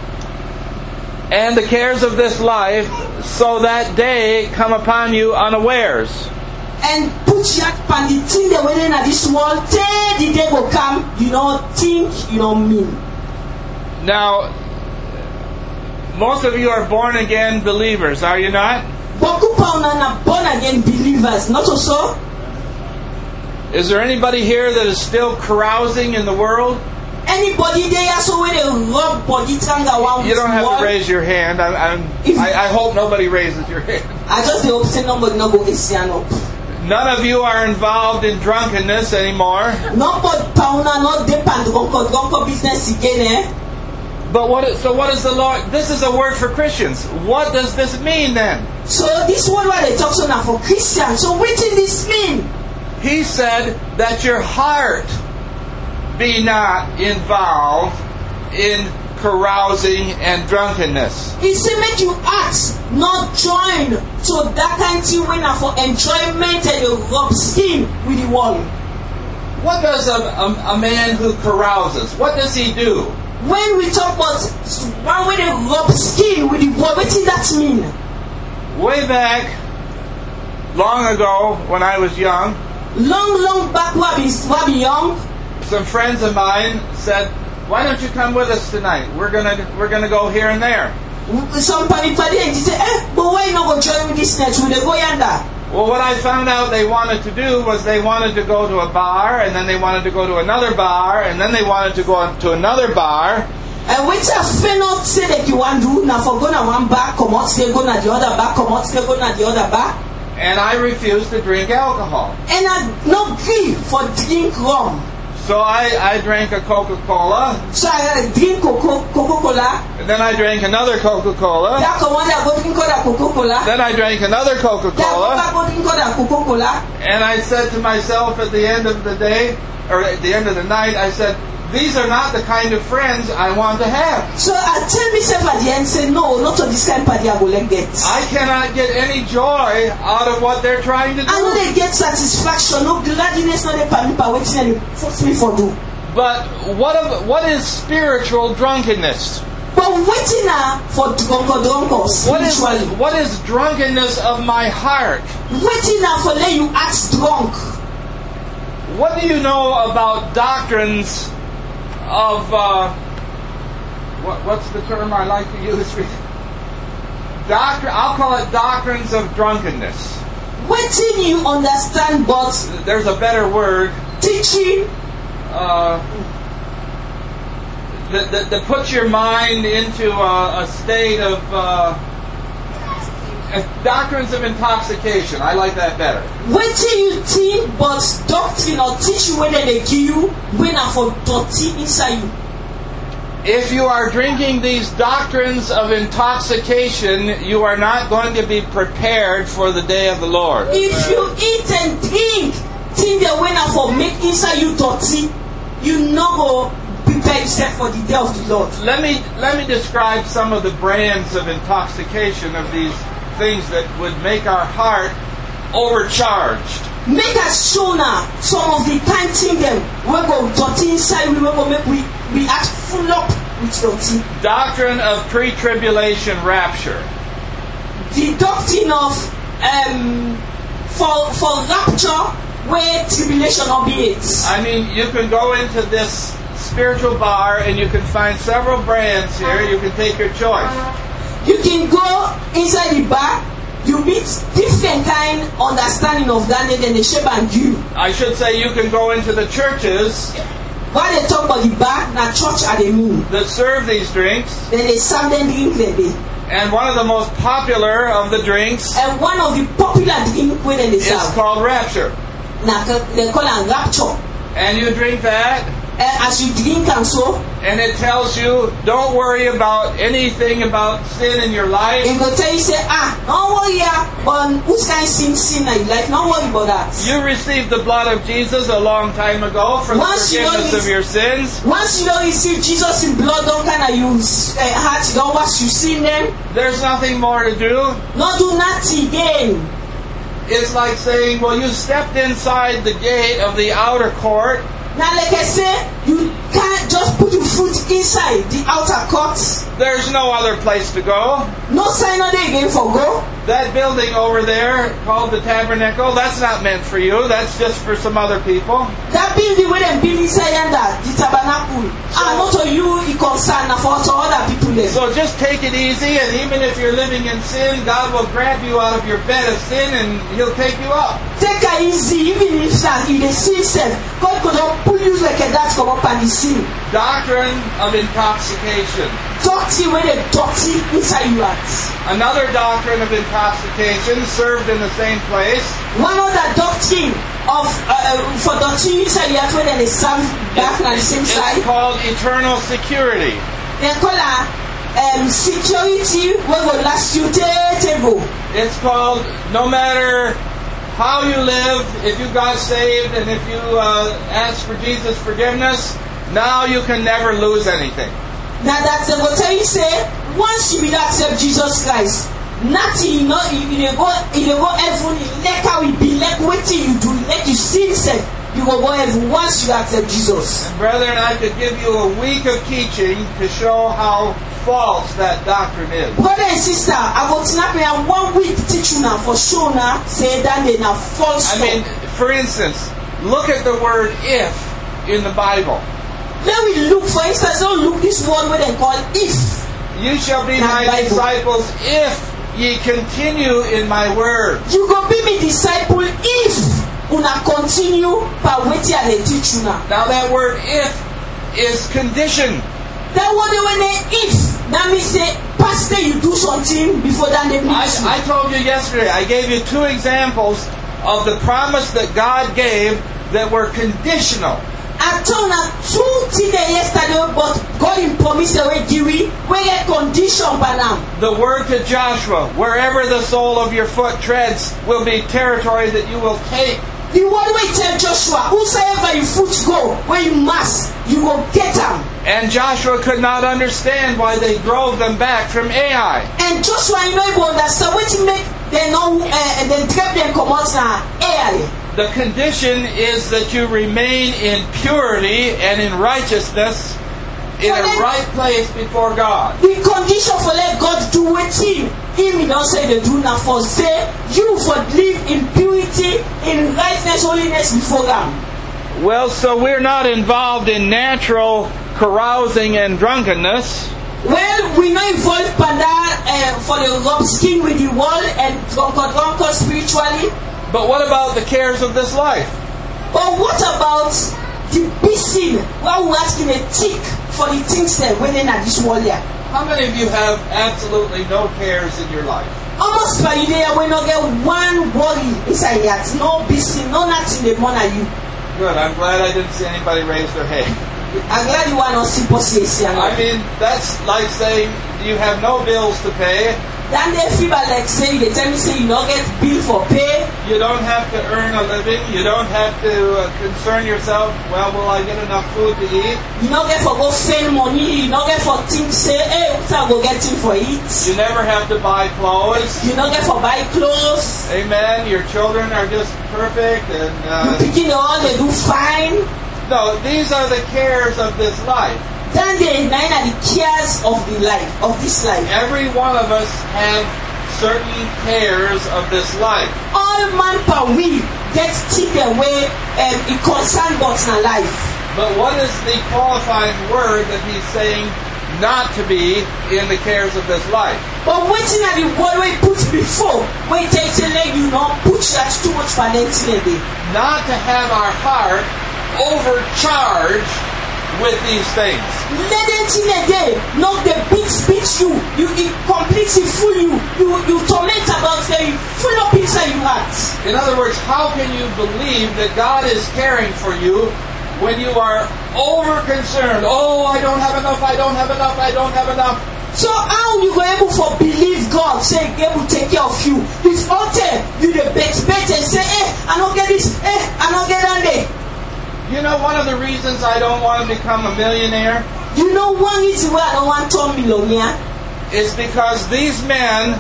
I: and the cares of this life, so that day come upon you unawares.
F: and put your pan the thing they waiting at this world. Till the day will come, you don't think, you don't mean.
I: Now, most of you are born again believers, are you not?
F: Beaucoup pa na born again believers, not also.
I: Is there anybody here that is still carousing in the world?
F: Anybody there so when they rub body tanga one
I: You don't have
F: wall,
I: to raise your hand. I'm, I'm,
F: If-
I: I, I hope nobody raises your hand.
F: I just dey hope say nobody no go stand up.
I: None of you are involved in drunkenness anymore.
F: Nobody pa una no dey pan drunker drunker business again, eh?
I: But what? Is, so what is the Lord? This is a word for Christians. What does this mean then?
F: So this one where they talk so now for Christians. So what did this mean?
I: He said that your heart be not involved in carousing and drunkenness.
F: He said make you act, not join to that kind of thing when are for enjoyment and you rub skin with the world.
I: What does a, a, a man who carouses? What does he do?
F: When we talk about one way they rub skin with the world, what did that mean?
I: Way back, long ago, when I was young,
F: Long, long back when we were young,
I: some friends of mine said, "Why don't you come with us tonight? We're gonna we're gonna go here and there."
F: some padi padi and they say, eh, but why you not go join with this net? Will they go yonder?
I: Well, what I found out they wanted to do was they wanted to go to a bar, and then they wanted to go to another bar, and then they wanted to go to another bar.
F: And which I fail not say that you want to do now for go na one bar, come out, say go na the other bar, come out, say go na the other bar.
I: And I refused to drink alcohol.
F: And I not agree for drink rum.
I: So I, I drank a Coca-Cola,
F: So I drink Coca Cola.
I: and then I drank another Coca-Cola,
F: That come on, I go drink other Coca Cola.
I: then I drank another
F: That
I: Coca-Cola,
F: go drink other Coca Cola.
I: and I said to myself at the end of the day, or at the end of the night, I said, these are not the kind of friends I want to have.
F: So I tell myself at the end, say no, not to this kind of party I go like that.
I: I cannot get any joy out of what they're trying to
F: I know
I: do.
F: they get satisfaction, no gladness, no they permit by waiting and they force me for do.
I: But what of, what is spiritual drunkenness?
F: But waiting now for drunko drunko
I: What is,
F: spiritually.
I: what is drunkenness of my heart?
F: Waiting now for let you act drunk.
I: What do you know about doctrines of, uh, what, what's the term I like to use? Doctrine, I'll call it doctrines of drunkenness.
F: Waiting you understand, but
I: There's a better word.
F: teaching
I: Uh, that, that, that puts your mind into a, a state of uh, doctrines of intoxication. I like that better.
F: waiting you think, but doctrine or teaching when they give you when are for dirty inside you.
I: If you are drinking these doctrines of intoxication, you are not going to be prepared for the day of the Lord.
F: If you eat and drink, think the way now for make inside you dirty, you not go prepare yourself for the day of the Lord.
I: Let me let me describe some of the brands of intoxication of these things that would make our heart overcharged.
F: Make us show now some of the kind thing them we go dirty inside, we will go make we we act full up with dirty.
I: Doctrine of pre-tribulation rapture.
F: The doctrine of um for for rapture where tribulation will be it.
I: I mean, you can go into this spiritual bar and you can find several brands here. You can take your choice.
F: You can go inside the bar. You meet different kind understanding of Daniel than the shape and you.
I: I should say you can go into the churches
F: When they talk about the bar, na church are they mean.
I: that serve these drinks.
F: Then they serve them drink like they.
I: And one of the most popular of the drinks
F: And one of the popular drink when they
I: is
F: serve,
I: called Rapture.
F: na they call it rapture.
I: And you drink that,
F: And as you drink and so,
I: and it tells you, don't worry about anything about sin in your life.
F: it will tell you say, ah, don't worry, ah, but which kind of sin sin in your life? Don't worry about that.
I: You received the blood of Jesus a long time ago for the
F: Once you know
I: forgiveness
F: this-
I: of your sins.
F: Once you don't receive Jesus in blood, don't kind of use uh, heart, you don't wash you sin them.
I: There's nothing more to do.
F: Not do nothing again.
I: It's like saying, well, you stepped inside the gate of the outer court,
F: Now, like I say, you can't just put your foot inside the outer court.
I: there's no other place to go.
F: No sign of the again for go.
I: That building over there called the Tabernacle, that's not meant for you. That's just for some other people.
F: That building where them build inside and that, the tabernacle. And not to you, it concern for to other people there.
I: So just take it easy, and even if you're living in sin, God will grab you out of your bed of sin and He'll take you up.
F: Take it easy, even if that in the sin self, God could not pull you like a that come up and the sin.
I: Doctrine of intoxication.
F: Dirty where they dirty inside you at.
I: Another doctrine of intoxication served in the same place.
F: One other doctrine of uh, for dirty inside you at where they serve back on the same
I: It's
F: side.
I: called eternal security.
F: They call it um, security where will last you table.
I: It's called no matter how you live, if you got saved and if you uh, ask for Jesus' forgiveness, now you can never lose anything.
F: Now that's the what I say. Once you will accept Jesus Christ, nothing you know you you go you go heaven. Like how it be like waiting you do like you sin self. You will go heaven once you accept Jesus.
I: And brethren, I could give you a week of teaching to show how false that doctrine is.
F: Brother and sister, I will snap me and one week teach you now for sure now say that they now false.
I: I mean, for instance, look at the word if in the Bible.
F: Let me look for instance. Don't look this word where they call if.
I: You shall be
F: Not
I: my
F: Bible.
I: disciples if ye continue in my word.
F: You go be me disciple if una continue by waiting and they teach you now.
I: Now that word if is condition.
F: That word when they if that means say pastor you do something before that they
I: I,
F: meet you.
I: I told you yesterday, I gave you two examples of the promise that God gave that were conditional.
F: I told her two things yesterday, but God in promise away give we we get condition by now.
I: The word to Joshua, wherever the sole of your foot treads will be territory that you will take.
F: The word we tell Joshua, whosoever your foot go, where you must, you will get them.
I: And Joshua could not understand why they drove them back from Ai.
F: And Joshua, you know, he will understand what you make. They know, uh, they grab them come out now. Air.
I: The condition is that you remain in purity and in righteousness in a right place before God.
F: The condition for let God do with him. Him, he don't say they do not for say you for live in purity, in righteousness, holiness before God.
I: Well, so we're not involved in natural carousing and drunkenness.
F: Well, we not involved by that uh, for the rub skin with the world and drunkard drunkard spiritually.
I: But what about the cares of this life?
F: But what about the busy? Well, we're asking a tick for the things that when in this world here.
I: How many of you have absolutely no cares in your life?
F: Almost by the day we not get one worry inside yet. No busy, no nothing they monitor you.
I: Good, I'm glad I didn't see anybody raise their hand.
F: Agladi wa no si posi esi
I: I
F: ano.
I: mean, that's like saying you have no bills to pay.
F: Dan dey feel like say you dey tell me say you no get bill for pay.
I: You don't have to earn a living. You don't have to uh, concern yourself, well, will I get enough food to eat?
F: You no get for go spend money. You no get for think say, hey, what's I go get thing for eat.
I: You never have to buy clothes.
F: You no get for buy clothes.
I: Amen. Your children are just perfect. And
F: You
I: uh,
F: picking all they do fine.
I: no, these are the cares of this life.
F: Dan dey nine are the cares of the life of this life.
I: Every one of us have certain cares of this life.
F: All man per we get take away um, it concern God's na life.
I: But what is the qualifying word that he's saying not to be in the cares of this life?
F: But wetin na the word wey put before wey take say let you no put that too much valentine dey.
I: Not to have our heart overcharged with these things.
F: Let them thing again, not the beat beat you, you it completely fool you, you you torment about them, you full up inside your heart.
I: In other words, how can you believe that God is caring for you when you are over concerned? Oh, I don't have enough, I don't have enough, I don't have enough.
F: So how you go able for believe God say he able take care of you? It's all there, you the bet bet and say, eh, I don't get this, eh, I don't get that day.
I: You know one of the reasons I don't want to become a millionaire
F: You know one reason why I don't want to turn millionaire?
I: is because these men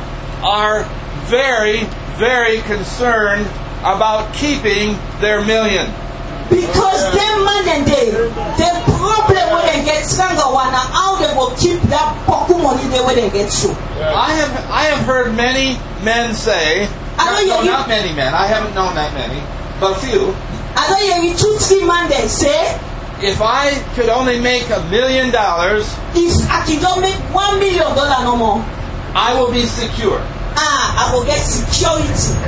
I: are very, very concerned about keeping their million.
F: Because them man and they, the problem when they get stronger one and how they will keep that pocket money there when they get so.
I: I have I have heard many men say, not, no, not many men, I haven't known that many, but a few.
F: I know you two, three man they say,
I: if I could only make a million dollars,
F: if I can don't make one million dollar no more,
I: I will be secure.
F: Ah, I will get security.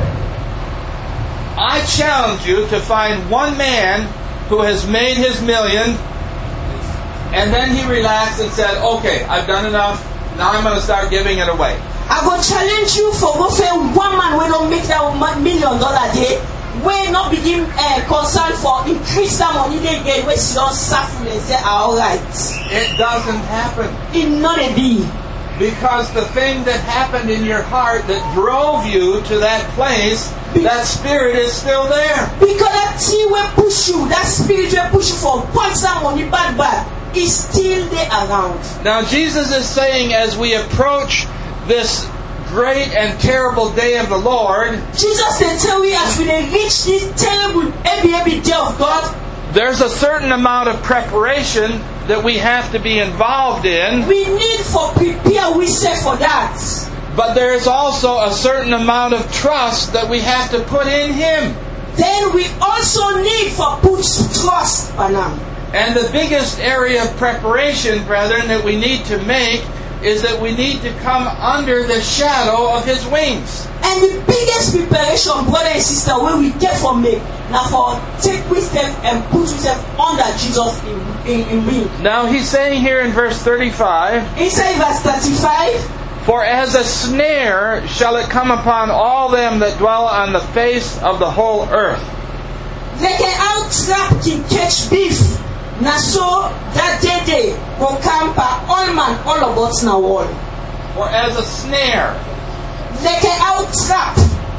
I: I challenge you to find one man who has made his million and then he relaxed and said, okay, I've done enough, now I'm going to start giving it away.
F: I will challenge you for go say one man will don't make that one million dollar day. We not begin uh, concern for increase that money they get where she don't suffer and say alright.
I: It doesn't happen.
F: It not a be.
I: Because the thing that happened in your heart that drove you to that place, be- that spirit is still there.
F: Because that thing will push you, that spirit will push you for punch that money bad bad, is still there around.
I: Now Jesus is saying as we approach this great and terrible day of the Lord,
F: Jesus they tell we as we reach this terrible every every day of God,
I: there's a certain amount of preparation that we have to be involved in.
F: We need for prepare we say for that.
I: But there is also a certain amount of trust that we have to put in Him.
F: Then we also need for put trust on Him.
I: And the biggest area of preparation, brethren, that we need to make is that we need to come under the shadow of His wings.
F: And the biggest preparation, brother and sister, where we get from me, now for take we step and put yourself under Jesus in, in, in wing.
I: Now He's saying here in verse thirty-five,
F: inside verse thirty-five,
I: for as a snare shall it come upon all them that dwell on the face of the whole earth.
F: Like an out trap can catch beef. Now so that day day will come by all man all of us now all.
I: Or as a snare.
F: Like an out trap.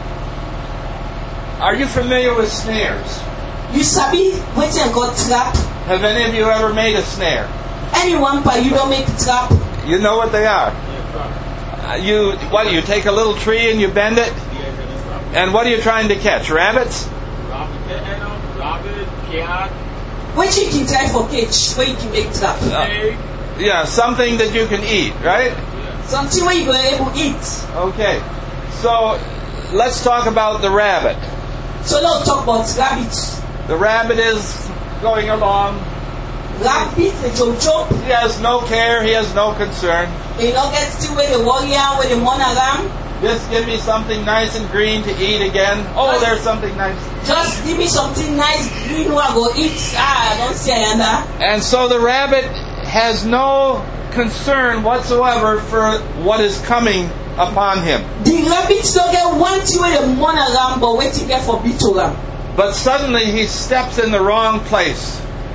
I: Are you familiar with snares?
F: You sabi waiting got trap.
I: Have any of you ever made a snare?
F: Anyone but you don't make trap.
I: You know what they are. Uh, you what do you take a little tree and you bend it? And what are you trying to catch? Rabbits?
E: Rabbit, cat.
F: What you can try for catch, where you can make trap.
I: Uh, yeah, something that you can eat, right?
F: Something where you go able to eat.
I: Okay, so let's talk about the rabbit.
F: So now talk about rabbit.
I: The rabbit is going along.
F: Rabbit, the jojo.
I: He has no care, he has no concern.
F: They don't get still where the warrior, where the monogram.
I: Just give me something nice and green to eat again. Oh,
F: Just,
I: there's something nice.
F: Just give me something nice green where I go eat. Ah, I don't see that.
I: And so the rabbit has no concern whatsoever for what is coming upon him.
F: The rabbit don't get one thing where the monogram, but wait to get for bitogram.
I: But suddenly he steps in the wrong place.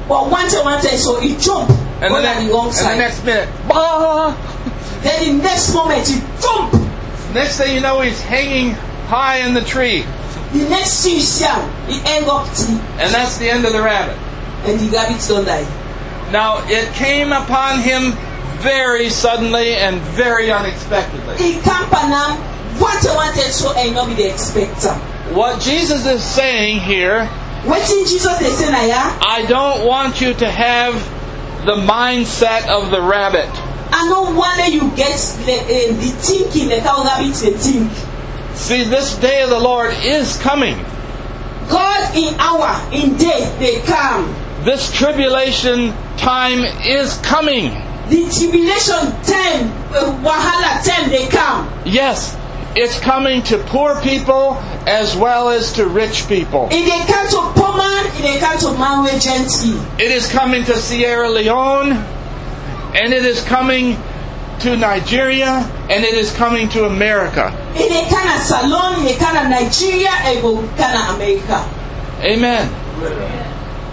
F: But one time, one time, so he jumped.
I: And
F: on
I: the,
F: the
I: next,
F: wrong
I: and the
F: side.
I: next minute, bah!
F: Then the next moment, he jumped.
I: Next thing you know, he's hanging high in the tree.
F: The next thing you see him, he hang up tree.
I: And that's the end of the rabbit.
F: And the rabbit don't die.
I: Now, it came upon him very suddenly and very unexpectedly.
F: He can't panam. One time, one time, so I know be the expecter.
I: What Jesus is saying here,
F: What in Jesus they say now, yeah?
I: I don't want you to have the mindset of the rabbit.
F: I don't want that you get the, uh, the thinking that how rabbits they think.
I: See, this day of the Lord is coming.
F: God in hour, in day, they come.
I: This tribulation time is coming.
F: The tribulation time, uh, wahala time, they come.
I: Yes, it's coming to poor people as well as to rich people.
F: If they come to poor man, if they come to man with gently.
I: It is coming to Sierra Leone, and it is coming to Nigeria, and it is coming to America.
F: If they come to Salon, if they come to Nigeria, if they come to America.
I: Amen.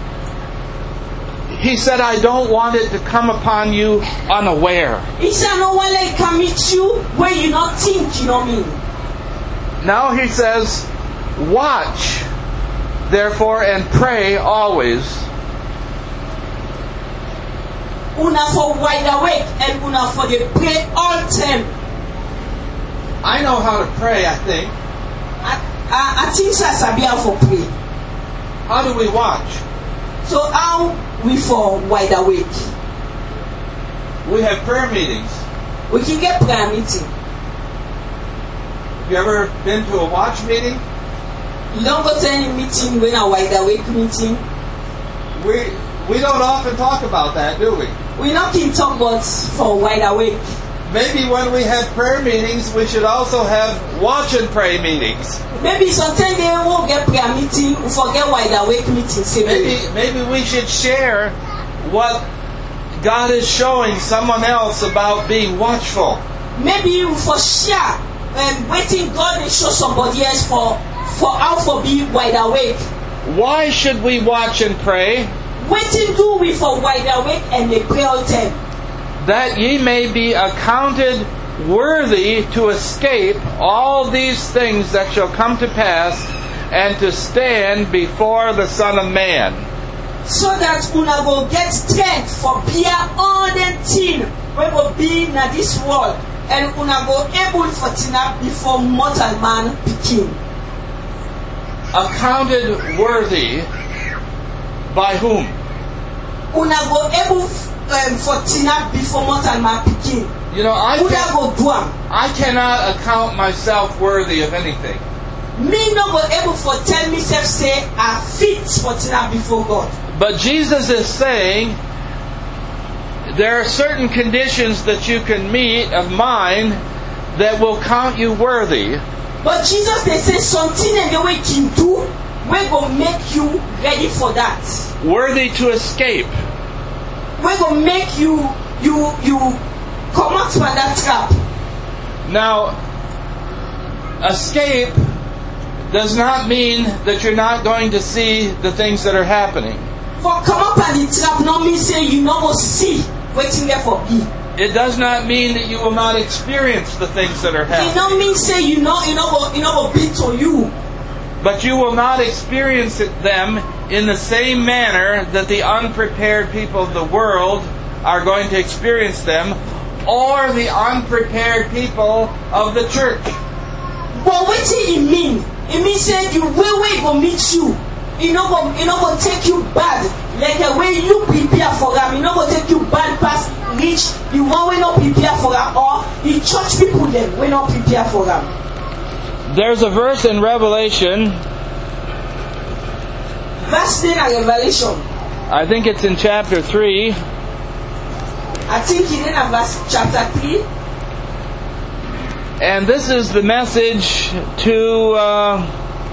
I: He said, I don't want it to come upon you unaware.
F: He said, I don't want to come meet you where you not think, you know what I mean?
I: Now he says, watch, therefore, and pray always.
F: Una for wide awake and una for the pray all time.
I: I know how to pray, I think.
F: I, I, I think so I be for pray.
I: How do we watch?
F: So how we for wide awake?
I: We have prayer meetings.
F: We can get prayer meeting.
I: Have you ever been to a watch meeting?
F: You don't go to any meeting when a wide awake meeting.
I: We we don't often talk about that, do we?
F: We not can talk about for wide awake.
I: Maybe when we have prayer meetings, we should also have watch and pray meetings.
F: Maybe sometimes they won't get prayer meeting, we forget wide awake meeting.
I: Maybe maybe we should share what God is showing someone else about being watchful.
F: Maybe we for share and waiting God to show somebody else for for how for be wide awake.
I: Why should we watch and pray?
F: Waiting do we for wide awake and they pray all time.
I: That ye may be accounted worthy to escape all these things that shall come to pass, and to stand before the Son of Man.
F: So that una go get strength for bear all the thing we will be in this world, and una go able for tina before mortal man begin.
I: Accounted worthy by whom?
F: Una go able um, for tina before mortal man begin.
I: You know, I
F: Una
I: can,
F: go do am.
I: I cannot account myself worthy of anything.
F: Me no go able for tell myself say I fit for tina before God.
I: But Jesus is saying there are certain conditions that you can meet of mine that will count you worthy.
F: But Jesus they say something and the way you can do we go make you ready for that.
I: Worthy to escape.
F: We go make you you you come out from that trap.
I: Now, escape does not mean that you're not going to see the things that are happening.
F: For come up and the trap no mean say you no go see waiting there for be.
I: It does not mean that you will not experience the things that are
F: It
I: happening.
F: no mean say you know you know go you know go be to you.
I: But you will not experience it- them in the same manner that the unprepared people of the world are going to experience them, or the unprepared people of the church.
F: But what it mean? It means say the way we go meet you. You know go you know go take you bad. Like the way you prepare for them, you know go take you bad past reach the one we not prepare for them, or the church people them we not prepare for them.
I: There's a verse in Revelation,
F: Verse in Revelation.
I: I think it's in chapter three,
F: I think it in verse chapter three.
I: and this is the message to uh,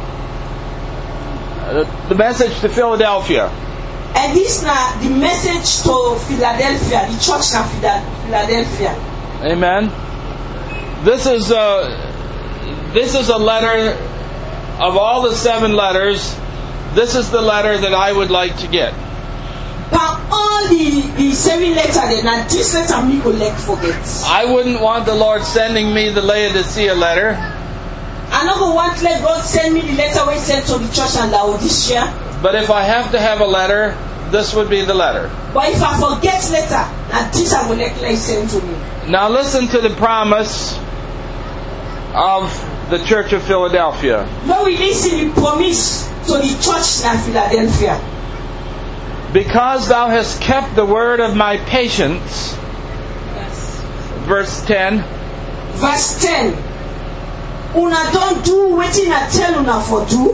I: the message to Philadelphia.
F: And this now the message to Philadelphia, the church in Philadelphia.
I: Amen. This is a this is a letter of all the seven letters. This is the letter that I would like to get.
F: By the the seven letter then na this letter me go like forget.
I: I wouldn't want the Lord sending me the Laodicea letter.
F: I no go want let God send me the letter wey sent to the church and Laodicea.
I: But if I have to have a letter, this would be the letter.
F: But if I forget letter, na this I go like like send to me.
I: Now listen to the promise of the Church of Philadelphia.
F: Now we listen the promise to the church in Philadelphia.
I: Because thou hast kept the word of my patience. Verse ten.
F: Verse ten. Una don't do wetin I tell una for do.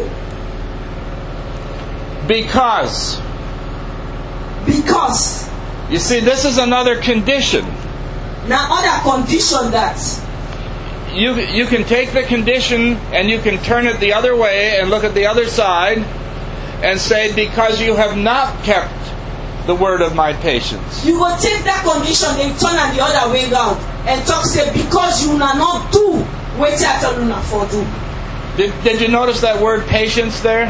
I: Because.
F: Because.
I: You see, this is another condition.
F: Now other condition that.
I: You you can take the condition and you can turn it the other way and look at the other side and say, because you have not kept the word of my patience.
F: You will take that condition and turn it the other way round and talk say, because you na not do wetin I tell una for do.
I: Did, did you notice that word patience there?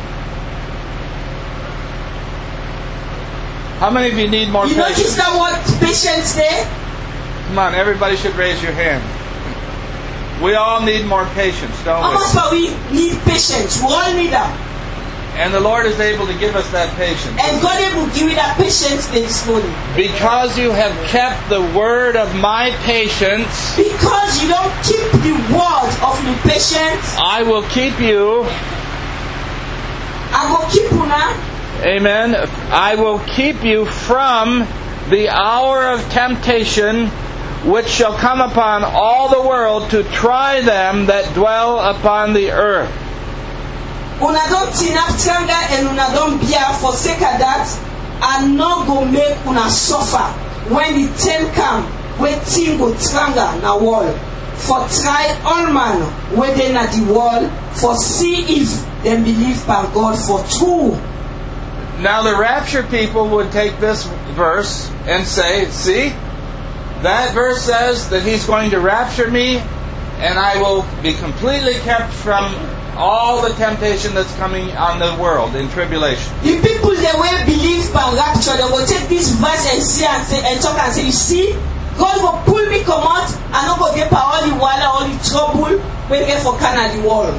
I: How many of you need more
F: you
I: patience?
F: You notice that word patience there?
I: Come on, everybody should raise your hand. We all need more patience, don't we?
F: Almost we need patience. We all need that.
I: And the Lord is able to give us that patience.
F: And God able to give you that patience this morning.
I: Because you have kept the word of my patience.
F: Because you don't keep the word of your patience.
I: I will keep you.
F: I will keep you now.
I: Amen. I will keep you from the hour of temptation, which shall come upon all the world to try them that dwell upon the earth.
F: Una don't tinap tranga and una don't bear for sake of that, and not go make una suffer when the time come, when thing go tranga na wall. For try all man within at the wall, for see if them believe by God for true.
I: Now the rapture people would take this verse and say, see, that verse says that He's going to rapture me and I will be completely kept from all the temptation that's coming on the world in tribulation.
F: The people that will believe by rapture, they will take this verse and see and say and talk and say, you see, God will pull me come out and not go get all the water, all the trouble when they get for Canada world.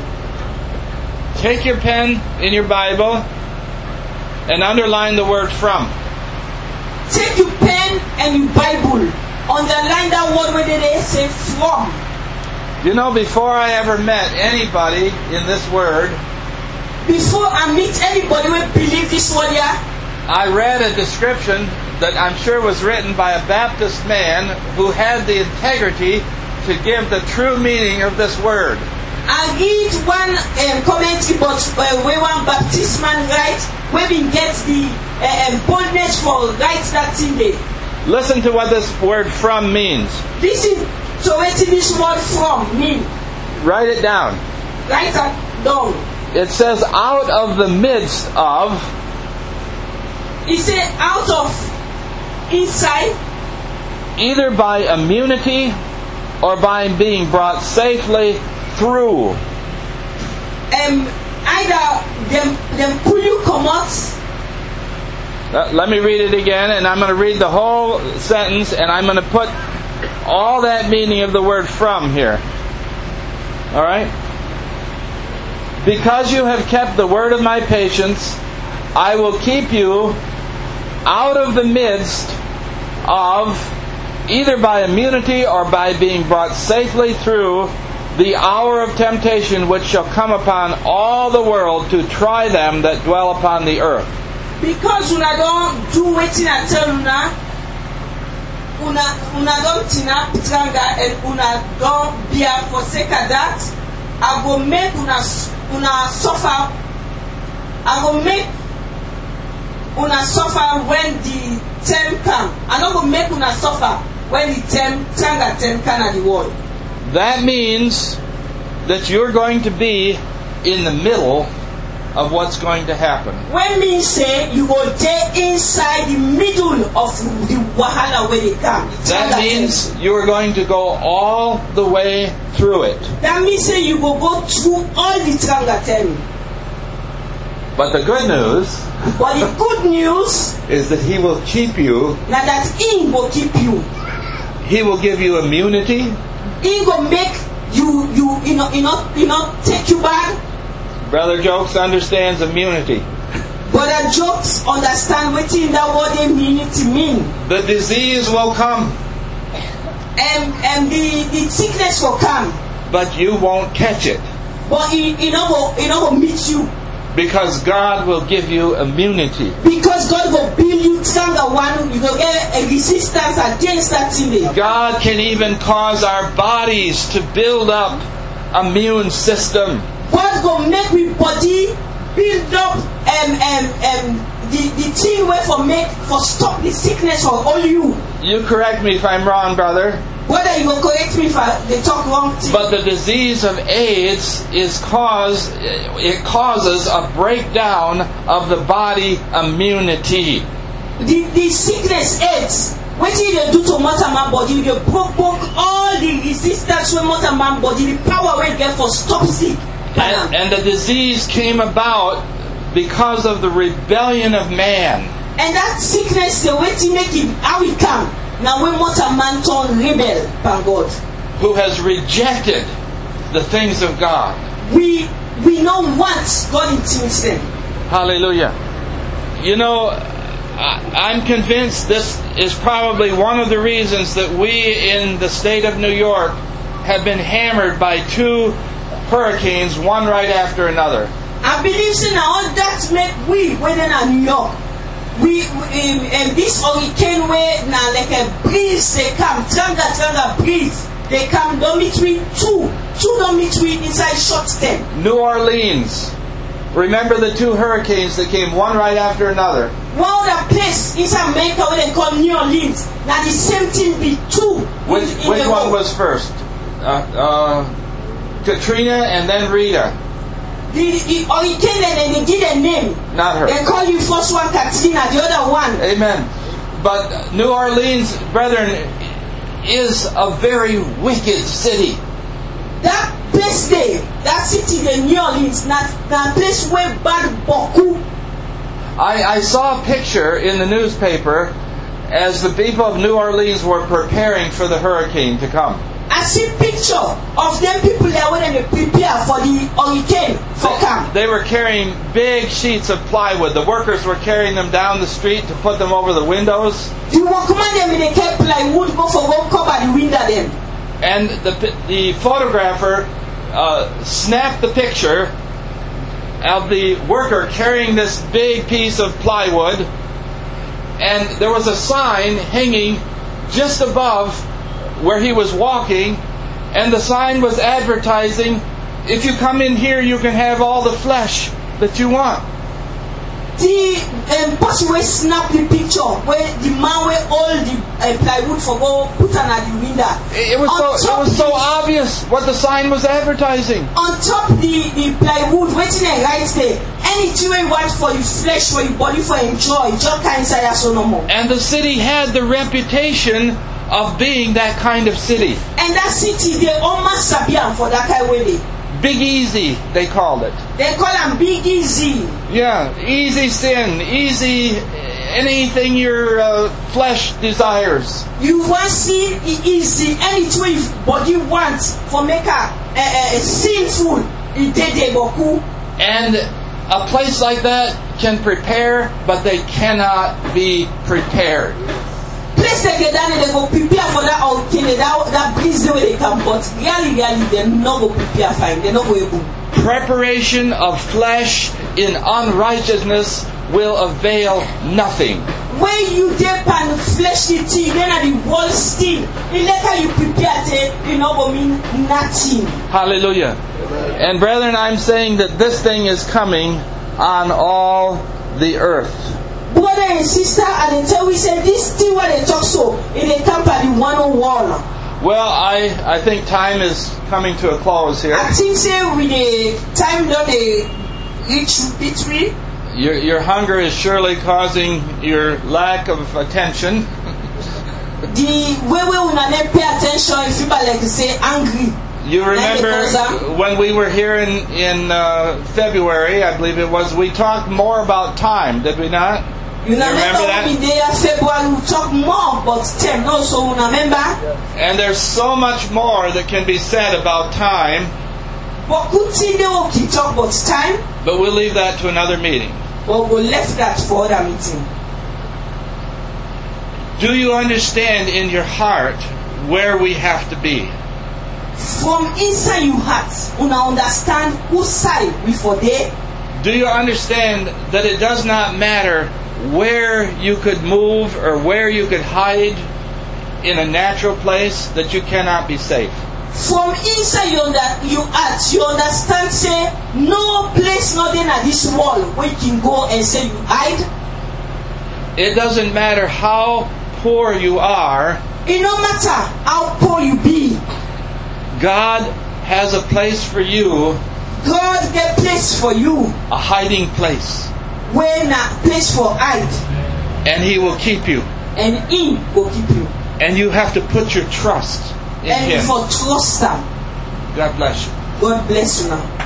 I: Take your pen in your Bible and underline the word from.
F: Take your pen and your Bible. Underline that word where they say from.
I: You know, before I ever met anybody in this word,
F: before I meet anybody who believe this word here,
I: I read a description that I'm sure was written by a Baptist man who had the integrity to give the true meaning of this word.
F: I read one um, commentary about uh, where one Baptist man writes, where we get the uh, boldness for write that thing there.
I: Listen to what this word from means.
F: Listen to what this word from mean.
I: Write it down.
F: Write it down.
I: It says out of the midst of.
F: It says out of, inside.
I: Either by immunity or by being brought safely through.
F: Um, either them them pull you come out.
I: Uh, let me read it again, and I'm going to read the whole sentence, and I'm going to put all that meaning of the word from here. All right? Because you have kept the word of my patience, I will keep you out of the midst of, either by immunity or by being brought safely through, the hour of temptation which shall come upon all the world to try them that dwell upon the earth.
F: Because una don't do wetin I tell una, una una don't tina tranga and una don't bear for sake of that, I go make una una suffer. I go make una suffer when the time come. I not go make una suffer when the time tranga time come at the world.
I: That means that you're going to be in the middle of what's going to happen.
F: When me say you go there inside the middle of the wahala where they come.
I: That means you are going to go all the way through it.
F: That means say you go go through all the tranga tell me.
I: But the good news
F: But the good news,
I: is that He will keep you.
F: now that He will keep you.
I: He will give you immunity.
F: He will make you, you, you know, you know, you know, take you back.
I: Brother Jokes understands immunity.
F: Brother Jokes understand what in that word immunity mean.
I: The disease will come,
F: And and the, the sickness will come,
I: but you won't catch it
F: but it, it not will, it not will meet you.
I: because God will give you immunity.
F: Because God will build you stronger one, you will get a resistance against that thing.
I: God can even cause our bodies to build up immune system.
F: God will make we body build up um, um, um, the, the thing where for make for stop the sickness for all you.
I: You correct me if I'm wrong, brother,
F: Whether you will correct me if I, they talk wrong thing.
I: but the disease of AIDS is cause it causes a breakdown of the body immunity.
F: The, the sickness AIDS, what did they do to mortal man body? They broke, broke all the resistance with mortal man body, the power we get for stop sick.
I: And, and the disease came about because of the rebellion of man.
F: And that sickness, the way to make it, how it come. Now when mortal man turn rebel, by God.
I: Who has rejected the things of God.
F: We we know what God intimidates them.
I: Hallelujah. You know, I, I'm convinced this is probably one of the reasons that we in the state of New York have been hammered by two hurricanes, one right after another.
F: I believe in all that make we within New York. We in, in this hurricane where now like a breeze they come, tranga tranga breeze. They come dormitory two, two dormitory inside short term.
I: New Orleans. Remember the two hurricanes that came one right after another.
F: One other place inside America where they call New Orleans. Now the same thing be two.
I: Which,
F: in, in
I: which
F: the
I: one
F: world.
I: was first? Uh, uh, Katrina and then Rita.
F: The, the hurricane and then they give a name.
I: Not her.
F: They call you first one Katrina, the other one.
I: Amen. But New Orleans, brethren, is a very wicked city.
F: That place there, that city, the New Orleans, that, that place where bad Boku.
I: I, I saw a picture in the newspaper as the people of New Orleans were preparing for the hurricane to come.
F: I see picture of them people there when they prepare for the hurricane for come.
I: They were carrying big sheets of plywood. The workers were carrying them down the street to put them over the windows.
F: The workman them in the kept plywood go for go cover the window them.
I: And the the photographer uh, snapped the picture of the worker carrying this big piece of plywood, and there was a sign hanging just above where he was walking, and the sign was advertising, if you come in here you can have all the flesh that you want.
F: The um, person where snap the picture where the man where all the uh, plywood for go put on at the window.
I: It, it was
F: On
I: so it
F: top
I: was so
F: the-
I: obvious what the sign was advertising.
F: On top the, the plywood waiting and right there. Anything you want for your flesh, for your body, for enjoy, just can't say that so no more.
I: And the city had the reputation of being that kind of city.
F: And that city, they almost sabian for that kind of way.
I: Big Easy, they called it.
F: They call them Big Easy.
I: Yeah, easy sin, easy anything your uh, flesh desires.
F: You want see it easy, anything your body wants for make a, a, a sinful, it did they boku.
I: And a place like that can prepare, but they cannot be prepared.
F: Place they get down and they go prepare for that hurricane, that, that breeze where they come, but really, really, they're not go prepare fine, they're not go able.
I: Preparation of flesh in unrighteousness will avail nothing.
F: When you dip and fleshly thing, then at the wall still, the later you prepare it, you know what mean nothing.
I: Hallelujah. And brethren, I'm saying that this thing is coming on all the earth.
F: Brother and sister, and they tell we say this thing what they talk so, in the camp at the one on one.
I: Well, I, I think time is coming to a close here.
F: I think say with the time that they reach between.
I: Your, your hunger is surely causing your lack of attention.
F: The way we will not pay attention if people like to say angry.
I: You remember
F: Like the
I: when we were here in, in uh, February, I believe it was, we talked more about time, did we not?
F: You
I: remember
F: remember
I: that?
F: we there February we talk more about time. No, so you remember?
I: And there's so much more that can be said about time,
F: But continue to talk about time.
I: but we'll leave that to another meeting.
F: But we'll left that for other meeting.
I: Do you understand in your heart where we have to be?
F: From inside your heart, you understand whose side we for there.
I: Do you understand that it does not matter where you could move or where you could hide in a natural place, that you cannot be safe?
F: From inside your you heart, you understand say no place nothing at this wall where you can go and say you hide.
I: It doesn't matter how poor you are,
F: It no matter how poor you be,
I: God has a place for you,
F: God get place for you.
I: a hiding place,
F: When a place for hide,
I: and He will keep you.
F: and He will keep you.
I: And you have to put your trust in
F: And
I: Him.
F: for trust them.
I: God bless you.
F: God bless you now.